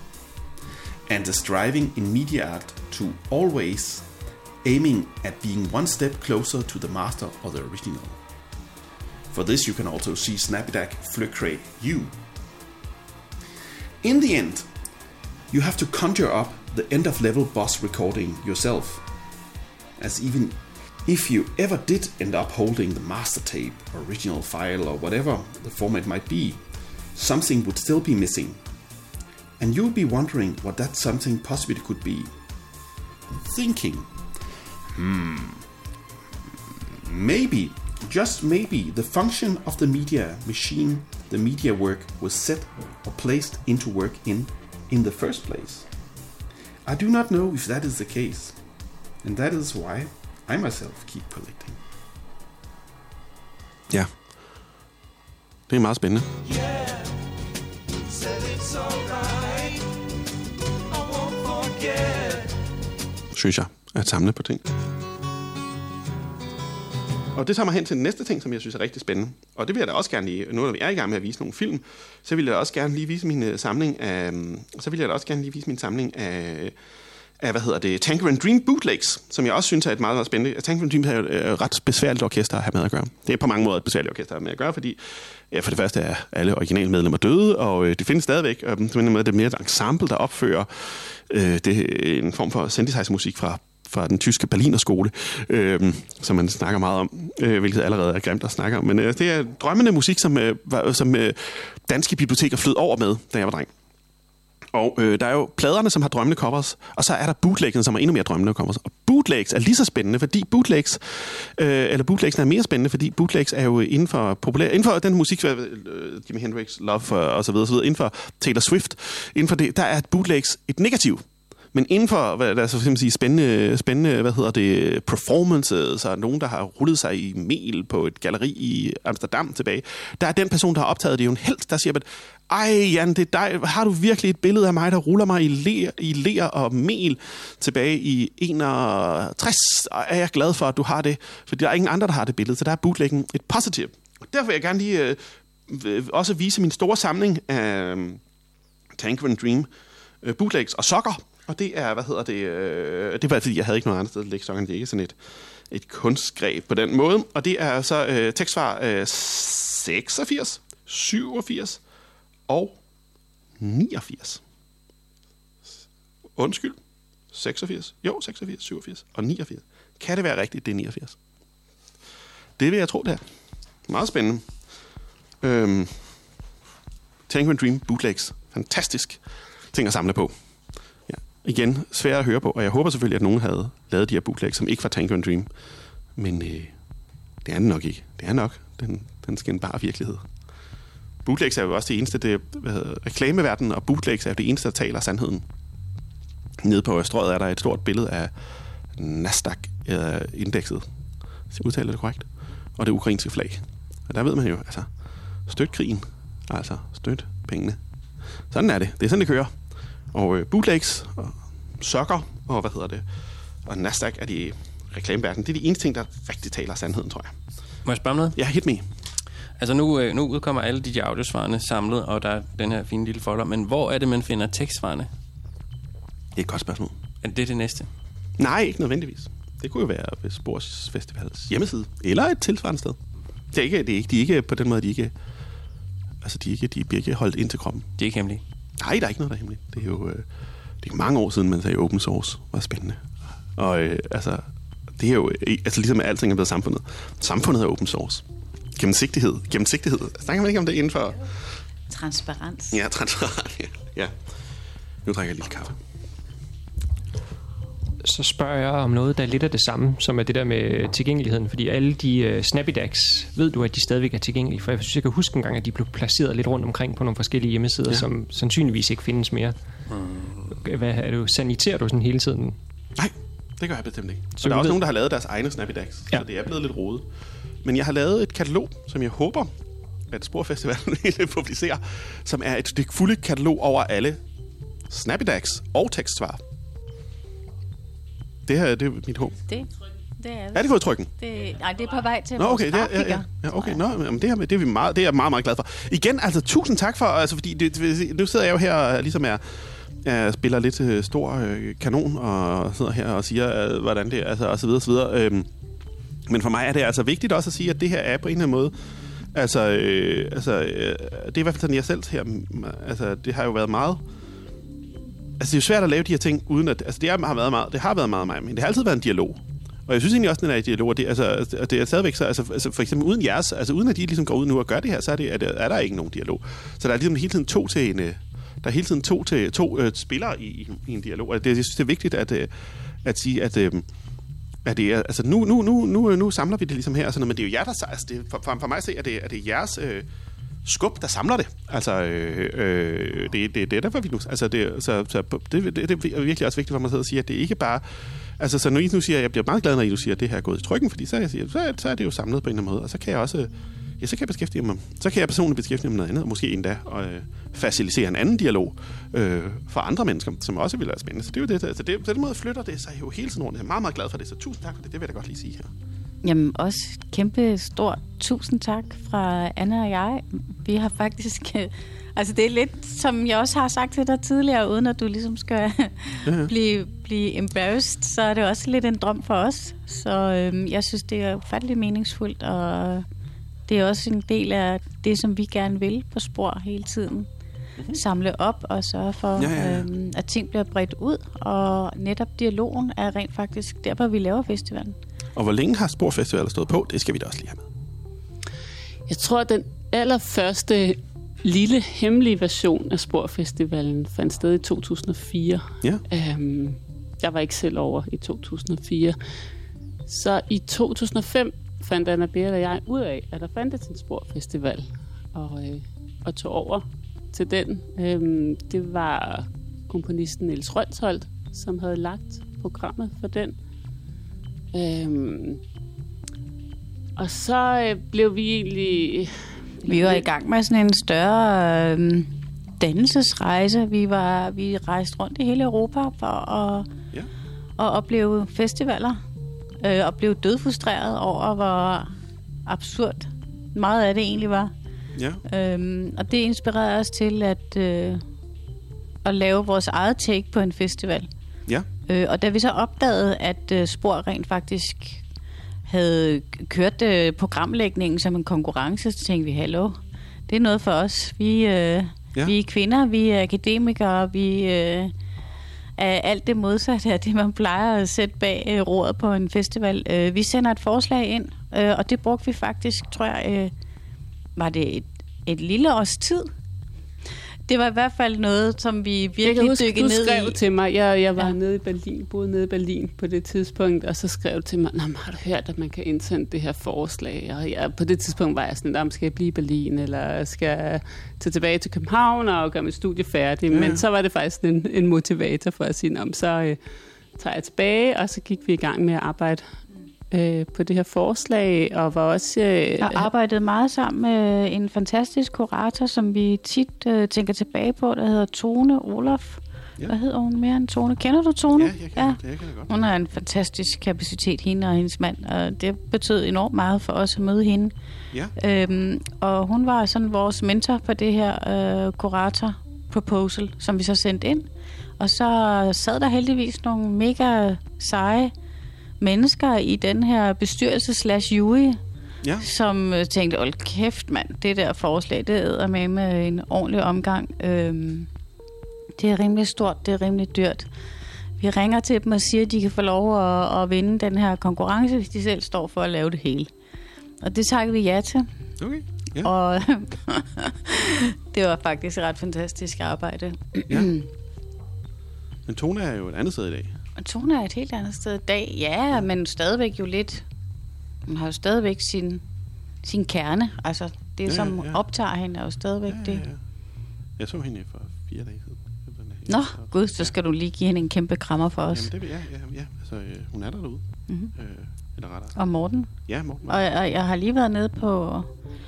and the striving in media art to always aiming at being one step closer to the master or the original. For this you can also see Snappydack Fløkre U. In the end, you have to conjure up the end-of-level boss recording yourself, as even if you ever did end up holding the master tape, original file, or whatever the format might be, something would still be missing. And you'll be wondering what that something possibly could be. Thinking, maybe, just maybe, the function of the media machine, the media work was set or placed into work in the first place. I do not know if that is the case, and that is why I myself keep collecting. Ja. Det er meget spændende. Synes jeg, at samle på ting. Og det tager mig hen til den næste ting, som jeg synes er rigtig spændende. Og det vil jeg da også gerne lige, nu når vi er i gang med at vise nogle film, så vil jeg da også gerne lige vise min samling af af, Tangerine Dream bootlegs, som jeg også synes er et meget, meget spændende. Tangerine Dream er et ret besværligt orkester at have med at gøre. Det er på mange måder et besværligt orkester at have med at gøre, fordi for det første er alle originalmedlemmer døde, og de findes stadigvæk. Det er mere et ensemble, der opfører en form for synthesizer-musik fra den tyske Berlinerskole, som man snakker meget om, hvilket allerede er grimt at snakke om. Men det er drømmende musik, som danske biblioteker flød over med, da jeg var dreng. Og der er jo pladerne, som har drømmende covers, og så er der bootlegsene, som har endnu mere drømmende covers. Og bootlegs er lige så spændende, fordi bootlegs er mere spændende, fordi bootlegs er jo inden for den musik, Jimi Hendrix, Love og så videre, inden for Taylor Swift, inden for det, der er bootlegs et negativ. Men inden for spændende performances, og nogen, der har rullet sig i mel på et galleri i Amsterdam tilbage, der er den person, der har optaget det, jo en helt, der siger, at ej, Jan, det er dig. Har du virkelig et billede af mig, der ruller mig i ler og mel tilbage i 61? Og er jeg glad for, at du har det? For der er ingen andre, der har det billede, så der er bootleggen et positiv. Og derfor vil jeg gerne lige også vise min store samling af Tangerine Dream bootlegs og sokker. Og det er, det var fordi, jeg havde ikke noget andet sted at lægge sokkerne. Det er ikke sådan et kunstgreb på den måde. Og det er så tekstsvar 86, 87 og 89. Undskyld. 86. Jo, 86, 87 og 89. Kan det være rigtigt, det er 89? Det vil jeg tro, det er. Meget spændende. Tangerine Dream bootlegs. Fantastisk ting at samle på. Ja. Igen, svært at høre på, og jeg håber selvfølgelig, at nogen havde lavet de her bootlegs, som ikke var Tangerine Dream. Men det er den nok ikke. Det er nok den skinbare virkelighed. Bootlegs er jo også det eneste, reklameverdenen og bootlegs er jo det eneste, der taler sandheden. Nede på strøget er der et stort billede af Nasdaq-indekset. Så udtaler det korrekt. Og det ukrainske flag. Og der ved man jo, altså, støt krigen, altså støt pengene. Sådan er det. Det er sådan, det kører. Og bootlegs og sokker og og Nasdaq er de reklameverdenen. Det er de eneste ting, der rigtig taler sandheden, tror jeg. Må jeg spørge om noget? Ja, hit me. Altså nu udkommer alle de audiosvarene samlet, og der er den her fine lille folder. Men hvor er det, man finder tekstsvarene? Det er et godt spørgsmål. Er det det næste? Nej, ikke nødvendigvis. Det kunne jo være ved Spores Festivals hjemmeside, eller et tilsvarende sted. De er ikke på den måde, de bliver ikke holdt ind til kroppen. De er ikke hemmelige? Nej, der er ikke noget, der er hemmeligt. Det er jo det er mange år siden, man sagde open source var spændende. Og det er jo, ligesom alting er blevet samfundet. Samfundet er open source. Gennemsigtighed. Snakker man ikke om det inden for... Transparens. Ja, transparens. Ja. Nu drikker jeg lidt kaffe. Så spørger jeg om noget, der er lidt af det samme, som er det der med tilgængeligheden. Fordi alle de SnappyDACs, ved du, at de stadigvæk er tilgængelige? For jeg synes, jeg kan huske en gang, at de blev placeret lidt rundt omkring på nogle forskellige hjemmesider, som sandsynligvis ikke findes mere. Saniterer du sådan hele tiden? Nej, det gør jeg bestemt ikke. Så der er også nogen, der har lavet deres egne SnappyDACs, så det er blevet lidt rodet. Men jeg har lavet et katalog, som jeg håber, at Sporfestivalen vil publicere, som er det fulde katalog over alle SnappyDACs og tekstsvar. Det her, det er mit håb. Det er det. Er det gået trykken? Nej, det er på vej til okay, okay. Det er jeg meget, meget glad for. Igen, altså tusind tak for, fordi nu sidder jeg jo her og ligesom spiller lidt stor kanon og sidder her og siger, hvordan det er, og så videre, så videre. Men for mig er det altså vigtigt også at sige, at det her er på en eller anden måde, det er i hvert fald sådan, jeg selv her, det har jo været meget, det er jo svært at lave de her ting, uden at, det har været meget mig, men det har altid været en dialog. Og jeg synes egentlig også, at den er dialog, det er stadigvæk så, for eksempel uden jeres, uden at de ligesom går ud nu og gør det her, så er der ikke nogen dialog. Så der er ligesom hele tiden to spillere i en dialog, og jeg synes, det er vigtigt at sige, at det er, altså nu samler vi det ligesom her, men det er jo jer, der, for mig at se, at det er jeres skub, der samler det. Altså, det er derfor, vi nu... Altså, det er virkelig også vigtigt for mig at sige, at det ikke bare... Altså, så når I nu siger, at jeg bliver meget glad, når I nu siger, at det her er gået i trykken, fordi så er det jo samlet på en eller anden måde, og så kan jeg også... Ja, så kan jeg beskæftige mig. Så kan jeg personligt beskæftige mig med noget andet, og måske endda facilitere en anden dialog for andre mennesker, som også vil være spændende. Så det er jo det. Altså, på den måde flytter det sig jo hele tiden rundt. Jeg er meget, meget glad for det, så tusind tak for det. Det vil jeg da godt lige sige her. Jamen også kæmpe stort tusind tak fra Anna og jeg. Vi har faktisk Altså det er lidt, som jeg også har sagt til dig tidligere, uden at du ligesom skal blive embarrassed, så er det også lidt en drøm for os. Så jeg synes, det er ufattelig meningsfuldt, og det er også en del af det, som vi gerne vil på Spor hele tiden. Samle op og sørge for, at ting bliver bredt ud, og netop dialogen er rent faktisk der, hvor vi laver festivalen. Og hvor længe har Spor Festival stået på? Det skal vi da også lige have med. Jeg tror, at den allerførste lille hemmelige version af Spor Festivalen fandt sted i 2004. Ja. Jeg var ikke selv over i 2004. Så i 2005 fandt Anna Berit og jeg ud af, at der fandtes en Spor Festival, og tog over til den. Det var komponisten Niels Rønsholt, som havde lagt programmet for den. Og så blev vi egentlig... Vi var i gang med sådan en større dannelsesrejse. Vi rejste rundt i hele Europa for at opleve festivaler. Og blev dødfrustreret over, hvor absurd meget af det egentlig var. Ja. Og det inspirerede os til at lave vores eget take på en festival. Ja. Og da vi så opdagede, at Spor rent faktisk havde kørt programlægningen som en konkurrence, så tænkte vi, hallo, det er noget for os. Vi er kvinder, vi er akademikere, vi er alt det modsatte af det, man plejer at sætte bag roret på en festival. Vi sender et forslag ind, og det brugte vi faktisk, tror jeg, var det et lille års tid. Det var i hvert fald noget, som vi virkelig dykkede ned i. Du skrev til mig, jeg var nede i Berlin, boede nede i Berlin på det tidspunkt, og så skrev du til mig, har du hørt, at man kan indsende det her forslag? Og på det tidspunkt var jeg sådan, skal jeg blive i Berlin, eller skal jeg tage tilbage til København og gøre mit studie færdigt? Men så var det faktisk en motivator for at sige, så tager jeg tilbage, og så gik vi i gang med at arbejde på det her forslag, og var også... Jeg arbejdede meget sammen med en fantastisk kurator, som vi tit tænker tilbage på, der hedder Tone Olof. Ja. Hvad hedder hun mere end Tone? Kender du Tone? Ja, jeg kender det godt. Hun har en fantastisk kapacitet, hende og hendes mand, og det betød enormt meget for os at møde hende. Ja. Og hun var sådan vores mentor på det her kurator-proposal, som vi så sendte ind. Og så sad der heldigvis nogle mega seje mennesker i den her bestyrelse/jury, som tænkte, hold kæft mand, det der forslag, det æder med en ordentlig omgang. Det er rimelig stort, det er rimelig dyrt. Vi ringer til dem og siger, at de kan få lov at vinde den her konkurrence, hvis de selv står for at lave det hele. Og det takker vi ja til. Okay. Ja. Og det var faktisk et ret fantastisk arbejde. Ja. Men Tone er jo et andet sted i dag. Og Tone er et helt andet sted i dag. Ja, men stadigvæk jo lidt... Hun har jo stadigvæk sin kerne. Altså, det som optager hende er jo stadigvæk det. Jeg så hende for 4 dage siden. Nå, gud, så skal du lige give hende en kæmpe krammer for os. Jamen, det vil jeg. Ja. Altså, hun er der derude. Mm-hmm. Eller rettere. Og Morten. Ja, Morten. Og jeg har lige været nede på...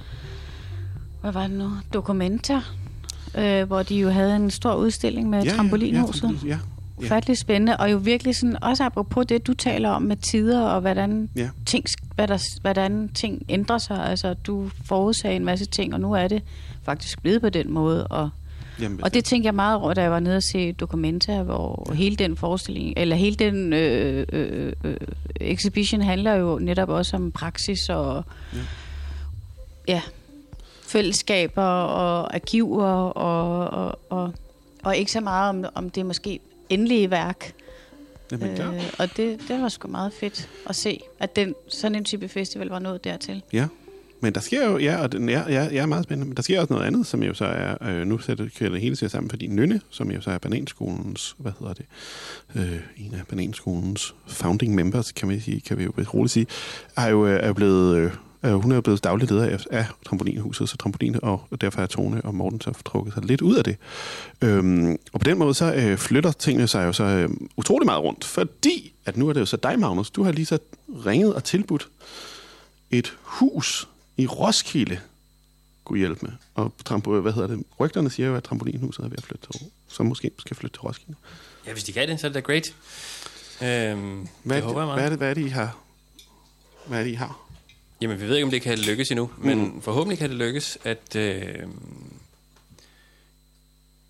Hvad var det nu? Dokumenter. Hvor de jo havde en stor udstilling med trampolinhuset. Ja. Ufattelig spændende, og jo virkelig sådan, også apropos det, du taler om med tider, og hvordan ting ændrer sig. Altså, du forudsagde en masse ting, og nu er det faktisk blevet på den måde. Og det tænkte jeg meget over, da jeg var nede og se dokumenter, hvor hele den forestilling, eller hele den exhibition handler jo netop også om praksis og fællesskaber og arkiver og ikke så meget om det måske endelige værk. Og det var sgu meget fedt at se, at sådan en type festival var nået dertil. Ja, men der sker jo, og den er meget spændende, men der sker også noget andet, som jo så er, nu kører det hele sig sammen, fordi Nynne, som jo så er Bananskolens, en af Bananskolens founding members, kan vi jo roligt sige, er blevet... Hun er jo blevet daglig leder af trampolinhuset, så trampolin, og derfor er Tone og Morten så trukket sig lidt ud af det. Og på den måde så flytter tingene sig jo så utrolig meget rundt, fordi at nu er det jo så dig, Magnus. Du har lige så ringet og tilbudt et hus i Roskilde, kunne hjælpe med. Og rygterne siger jo, at trampolinhuset er ved at flytte til Aarhus, så måske skal flytte til Roskilde. Ja, hvis de kan det, så er det da great. Hvad er det, I har? Hvad er det, I har? Jamen, vi ved ikke, om det kan lykkes endnu, men forhåbentlig kan det lykkes, at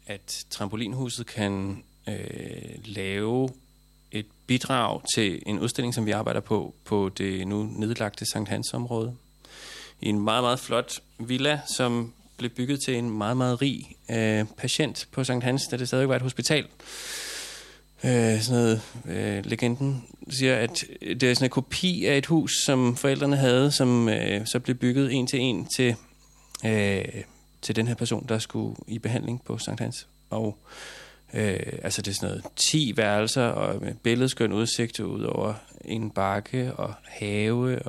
at Trampolinhuset kan lave et bidrag til en udstilling, som vi arbejder på det nu nedlagte Sankt Hans område. I en meget, meget flot villa, som blev bygget til en meget, meget rig patient på Sankt Hans, da det stadig var et hospital. Sådan noget, legenden siger, at det er sådan en kopi af et hus, som forældrene havde, som så blev bygget en til en til den her person, der skulle i behandling på Sankt Hans. Og altså det er sådan noget 10 værelser og med billedskøn udsigt ud over en bakke og have.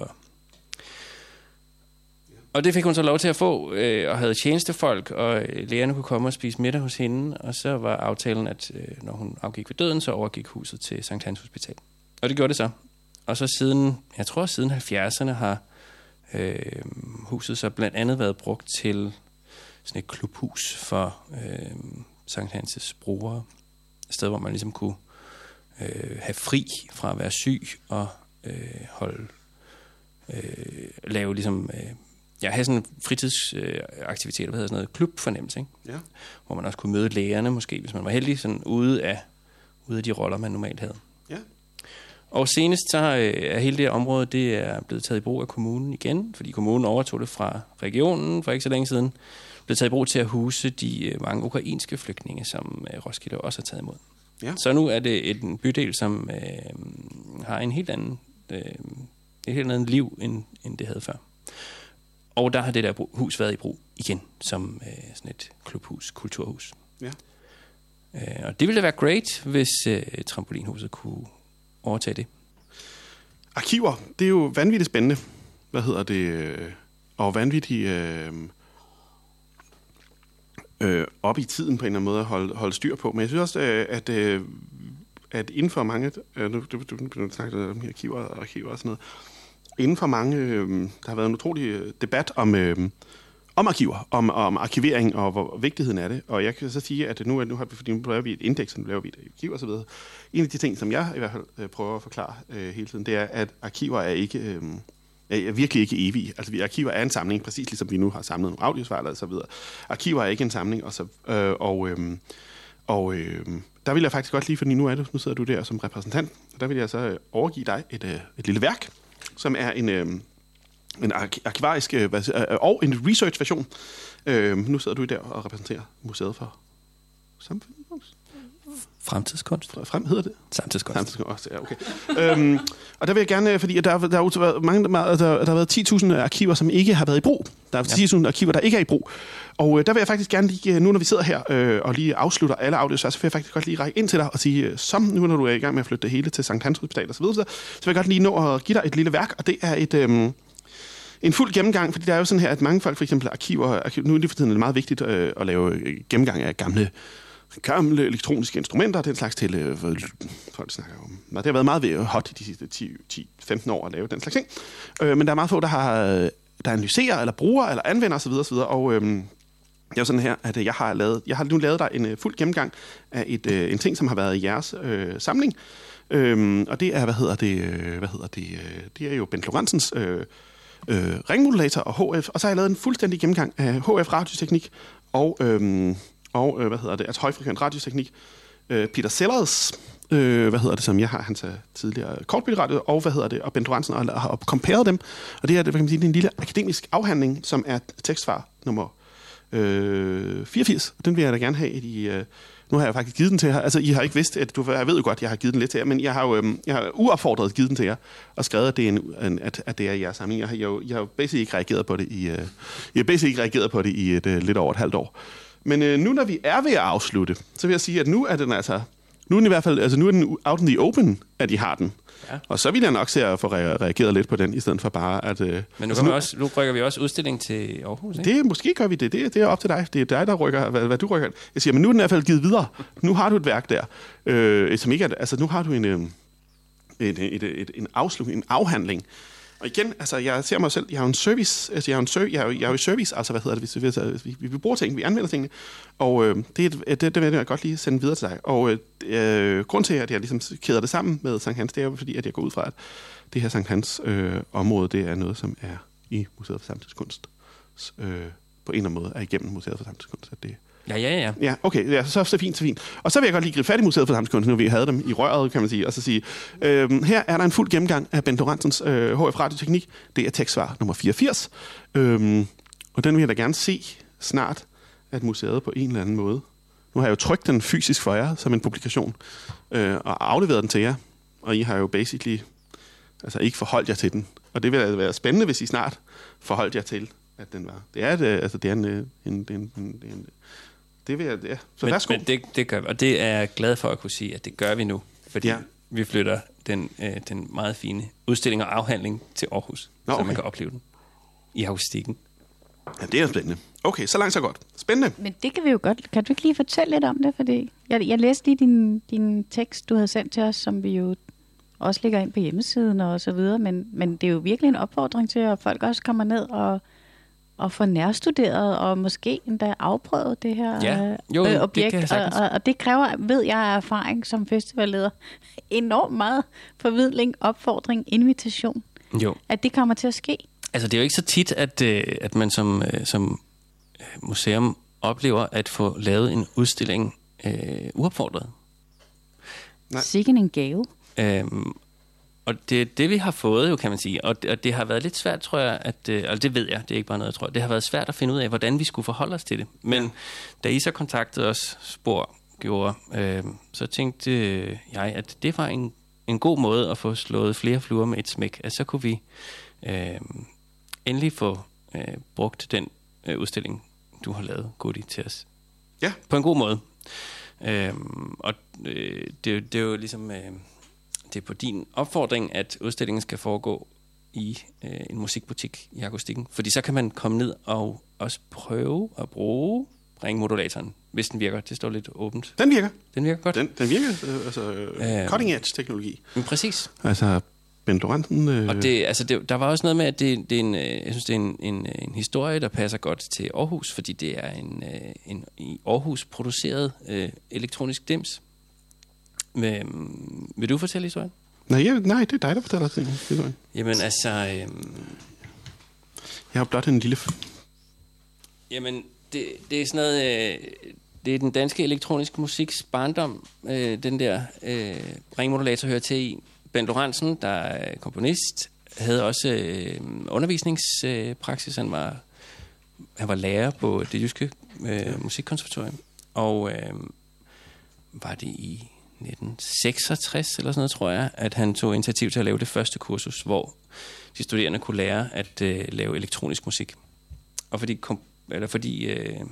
Og det fik hun så lov til at få, og havde tjenestefolk, og lægerne kunne komme og spise middag hos hende. Og så var aftalen, at når hun afgik ved døden, så overgik huset til Sankt Hans Hospital. Og det gjorde det så. Og så siden 70'erne har huset så blandt andet været brugt til sådan et klubhus for Sankt Hans' brugere. Et sted, hvor man ligesom kunne have fri fra at være syg og lave ligesom... have sådan fritidsaktiviteter, sådan noget klubfornemmelse, ikke? Ja. Hvor man også kunne møde lægerne, måske, hvis man var heldig, sådan ude af de roller, man normalt havde. Ja. Og senest så er hele det område, det er blevet taget i brug af kommunen igen, fordi kommunen overtog det fra regionen for ikke så længe siden. Blevet taget i brug til at huse de mange ukrainske flygtninge, som Roskilde også har taget imod. Ja. Så nu er det en bydel, som har en helt anden, et helt andet liv, end det havde før. Og der har det der hus været i brug igen, som sådan et klubhus, kulturhus. Ja. Og det ville da være great, hvis Trampolinhuset kunne overtage det. Arkiver, det er jo vanvittigt spændende. Og vanvittigt op i tiden på en eller anden måde at holde styr på. Men jeg synes også, at inden for mange... Du snakkede om arkiver og sådan noget. Inden for mange... der har været en utrolig debat om arkiver, om arkivering og hvor vigtigheden af det. Og jeg kan så sige, at nu har vi, fordi nu laver vi et indeks, nu laver vi et arkiv og så videre. En af de ting, som jeg i hvert fald prøver at forklare hele tiden, det er, at arkiver er ikke... er virkelig ikke evige. Altså, arkiver er en samling, præcis ligesom vi nu har samlet nogle audiosfiler og så videre. Arkiver er ikke en samling, der vil jeg faktisk godt lige, fordi nu sidder du der som repræsentant, og der vil jeg så overgive dig et lille værk, som er en arkivarisk og en research-version. Nu sidder du der og repræsenterer Museet for Samfundskunst. Fremtidskunst. Hedder det? Samtidskunst. Ja, okay. Og der vil jeg gerne, fordi der har været 10.000 arkiver, som ikke har været i brug. Der er 10.000 arkiver, der ikke er i brug. Og der vil jeg faktisk gerne lige, nu når vi sidder her og lige afslutter alle audios, så vil jeg faktisk godt lige række ind til dig og sige, nu når du er i gang med at flytte det hele til Sankt Hans Hospital og så videre, så vil jeg godt lige nå at give dig et lille værk, og det er en fuld gennemgang, fordi der er jo sådan her, at mange folk, for eksempel arkiver nu er det for tiden meget vigtigt at lave gennemgang af gamle elektroniske instrumenter og den slags til folk snakker om. Det har været meget hot i de sidste 10-15 år at lave den slags ting. Men der er meget få, der analyserer, eller bruger, eller anvender osv. Og det er jo sådan her, at jeg har nu lavet dig en fuld gennemgang af en ting, som har været i jeres samling. Og det er, det er jo Bent Lorentzens ringmodulator og HF. Og så har jeg lavet en fuldstændig gennemgang af HF radioteknik og altså højfrekvent radioteknik. Peter Sellers, som jeg har, han tager tidligere kortbilradio, og Bent Lorentzen, og har comparet dem. Og det er, hvad kan man sige, en lille akademisk afhandling, som er tekstsvar nummer 84. Den vil jeg da gerne have i... Nu har jeg faktisk givet den til jer. Altså, I har ikke vidst, at jeg ved jo godt, at jeg har givet den lidt til jer, men jeg har uopfordret givet den til jer, og skrevet, at det er jeres samling. Jeg har jo basically ikke reageret på det i lidt over et halvt år. Men nu, når vi er ved at afslutte, så vil jeg sige, at nu er den i hvert fald, nu er den out in the open, at I har den. Ja. Og så vil jeg nok se at få reageret lidt på den, i stedet for bare at... Men nu rykker vi også udstilling til Aarhus, ikke? Måske gør vi det. Det er op til dig. Det er dig, der rykker, hvad du rykker. Jeg siger, men nu er den i hvert fald givet videre. Nu har du et værk der, som ikke er... Altså, nu har du en afslutning, en afhandling. Og igen, altså, jeg ser mig selv, jeg har en service, altså, jeg er jo i service, altså, vi bruger ting, vi anvender tingene, og det vil jeg godt lige sende videre til dig. Og grund til, at jeg ligesom kæder det sammen med Sankt Hans, det er jo fordi, at jeg går ud fra, at det her Sankt Hans område, det er noget, som er i Museet for Samtidskunst. På en eller anden måde er igennem Museet for Samtidskunst, at det Ja. Ja, okay. Ja, så fint. Og så vil jeg godt lige gribe fat i Museet for Samtidskunst, nu vi havde dem i røret, kan man sige, og så sige, her er der en fuld gennemgang af Bent Lorentzens HF Radioteknik. Det er tekstsvar nummer 84. Og den vil jeg da gerne se snart, at museet på en eller anden måde. Nu har jeg jo trykt den fysisk for jer som en publikation, og afleveret den til jer. Og I har jo basically ikke forholdt jer til den. Og det vil da være spændende, hvis I snart forholdt jer til, at den var. Det er en det vil jeg, ja. Så værsgo. Men det gør vi, og det er jeg glad for at kunne sige, at det gør vi nu. Fordi vi flytter den meget fine udstilling og afhandling til Aarhus, så man kan opleve den i akustikken. Ja, det er spændende. Okay, så langt så godt. Spændende. Men det kan vi jo godt. Kan du ikke lige fortælle lidt om det? Fordi jeg læste lige din tekst, du havde sendt til os, som vi jo også lægger ind på hjemmesiden og så videre. Men det er jo virkelig en opfordring til, at folk også kommer ned og får nærstuderet og måske endda afprøvet det her objekt. Det og det kræver, ved jeg af erfaring som festivalleder, enormt meget formidling, opfordring, invitation. Jo. At det kommer til at ske. Altså, det er jo ikke så tit, at man som museum oplever at få lavet en udstilling uopfordret. Sikke en gave. Og det er det, vi har fået, jo, kan man sige. Og det har været lidt svært, tror jeg, og det ved jeg, det er ikke bare noget, jeg tror. Det har været svært at finde ud af, hvordan vi skulle forholde os til det. Men da I så kontaktede os, Spor gjorde, så tænkte jeg, at det var en god måde at få slået flere fluer med et smæk. At så kunne vi endelig få brugt den udstilling, du har lavet, Gudi, til os. Ja. På en god måde. Og det er jo ligesom... Det er på din opfordring, at udstillingen skal foregå i en musikbutik i akustikken. Fordi så kan man komme ned og også prøve at bruge ringmodulatoren, hvis den virker. Det står lidt åbent. Den virker. Den virker godt. Den virker, cutting edge teknologi. Præcis. Altså, Bent Lorentzen... Og der var også noget med, at det er jeg synes, det er en historie, der passer godt til Aarhus, fordi det er en i Aarhus produceret elektronisk dims. Vil du fortælle historien? Nej, det er dig, der fortæller historien. Jamen altså... Jeg har blot en lille... Jamen, det er sådan noget... det er den danske elektroniske musiks barndom, den der ringmodulator hører til i. Bent Lorentzen, der er komponist, havde også undervisningspraksis. Han var lærer på det jyske musikkonservatorium. Og var det i 1966 eller sådan noget, tror jeg, at han tog initiativ til at lave det første kursus, hvor de studerende kunne lære at lave elektronisk musik. Og fordi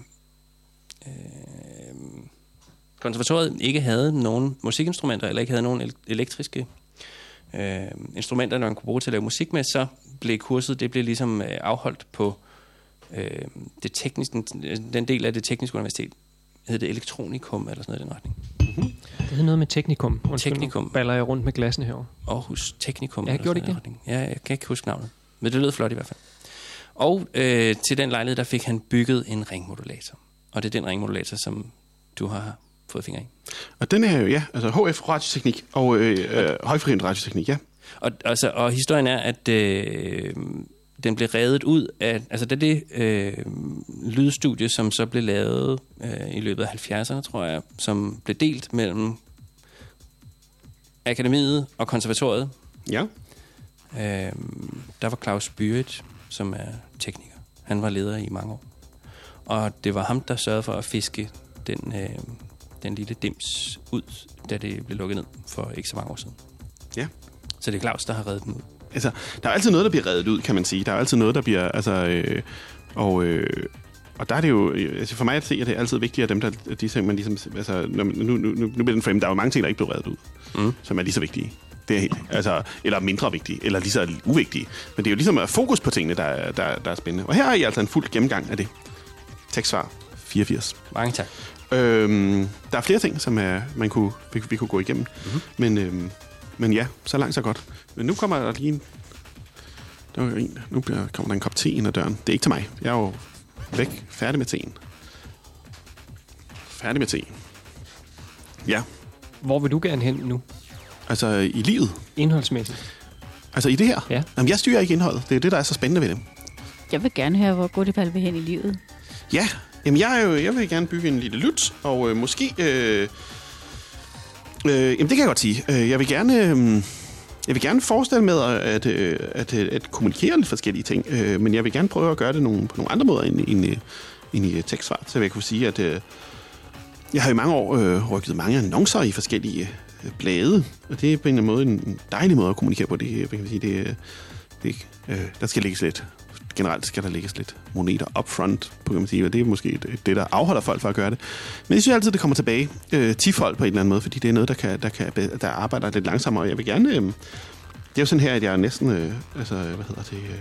konservatoriet ikke havde nogen musikinstrumenter, eller ikke havde nogen elektriske instrumenter, man kunne bruge til at lave musik med, så blev kurset ligesom afholdt på det tekniske, den del af det tekniske universitet. Hed det Elektronikum, eller sådan noget i den retning. Mm-hmm. Det hed noget med Teknikum. Teknikum. Baller jeg rundt med glassene herovre. Aarhus Teknikum. Ja, gjorde det ikke det? Ja, jeg kan ikke huske navnet. Men det lød flot i hvert fald. Og til den lejlighed, der fik han bygget en ringmodulator. Og det er den ringmodulator, som du har fået fingre i. Og den er jo, HF Radioteknik og Højfrekvent Radioteknik, ja. Og historien er, at den blev revet ud af... Altså det lydstudie, som så blev lavet i løbet af 70'erne, tror jeg, som blev delt mellem akademiet og konservatoriet. Ja. Der var Claus Byret, som er tekniker. Han var leder i mange år. Og det var ham, der sørgede for at fiske den lille dims ud, da det blev lukket ned for ikke så mange år siden. Ja. Så det er Claus, der har reddet den ud. Altså, der er altid noget, der bliver reddet ud, kan man sige. Der er altid noget, der bliver... Og der er det jo... Altså for mig at se, at det er altid vigtigt, at dem, der... De ting, man ligesom... Altså, nu bliver den frame. Der er jo mange ting, der ikke bliver reddet ud, som er lige så vigtige. Det er helt... Altså, eller mindre vigtige, eller lige så uvigtige. Men det er jo ligesom fokus på tingene, der er spændende. Og her er I altså en fuld gennemgang af det. Tekstsvar 84. Mange tak. Der er flere ting, som vi kunne gå igennem. Mm-hmm. Men ja, så langt så godt. Men nu kommer der lige kommer der en kop te ind ad døren. Det er ikke til mig. Jeg er jo væk. Færdig med teen. Færdig med te. Ja. Hvor vil du gerne hen nu? Altså i livet. Indholdsmæssigt. Altså i det her? Ja. Jamen, jeg styrer ikke indholdet. Det er det, der er så spændende ved det. Jeg vil gerne høre, hvor Gudipal vil hen i livet. Ja, Jamen, jeg vil gerne bygge en lille lyt, og måske... jamen, det kan jeg godt sige. Jeg vil gerne forestille med at kommunikere lidt forskellige ting, men jeg vil gerne prøve at gøre det på nogle andre måder end i tekstsvar. Så jeg kunne sige, at jeg har i mange år rykket mange annoncer i forskellige blade, og det er på en eller anden måde en dejlig måde at kommunikere på. Det kan man sige, der skal lægges lidt. Generelt skal der lægges lidt moneter upfront, kan man sige, og det er måske det, der afholder folk fra at gøre det. Men jeg synes altid, det kommer tilbage til folk på en eller anden måde, fordi det er noget, der arbejder lidt langsommere, og jeg vil gerne... det er jo sådan her, at jeg næsten...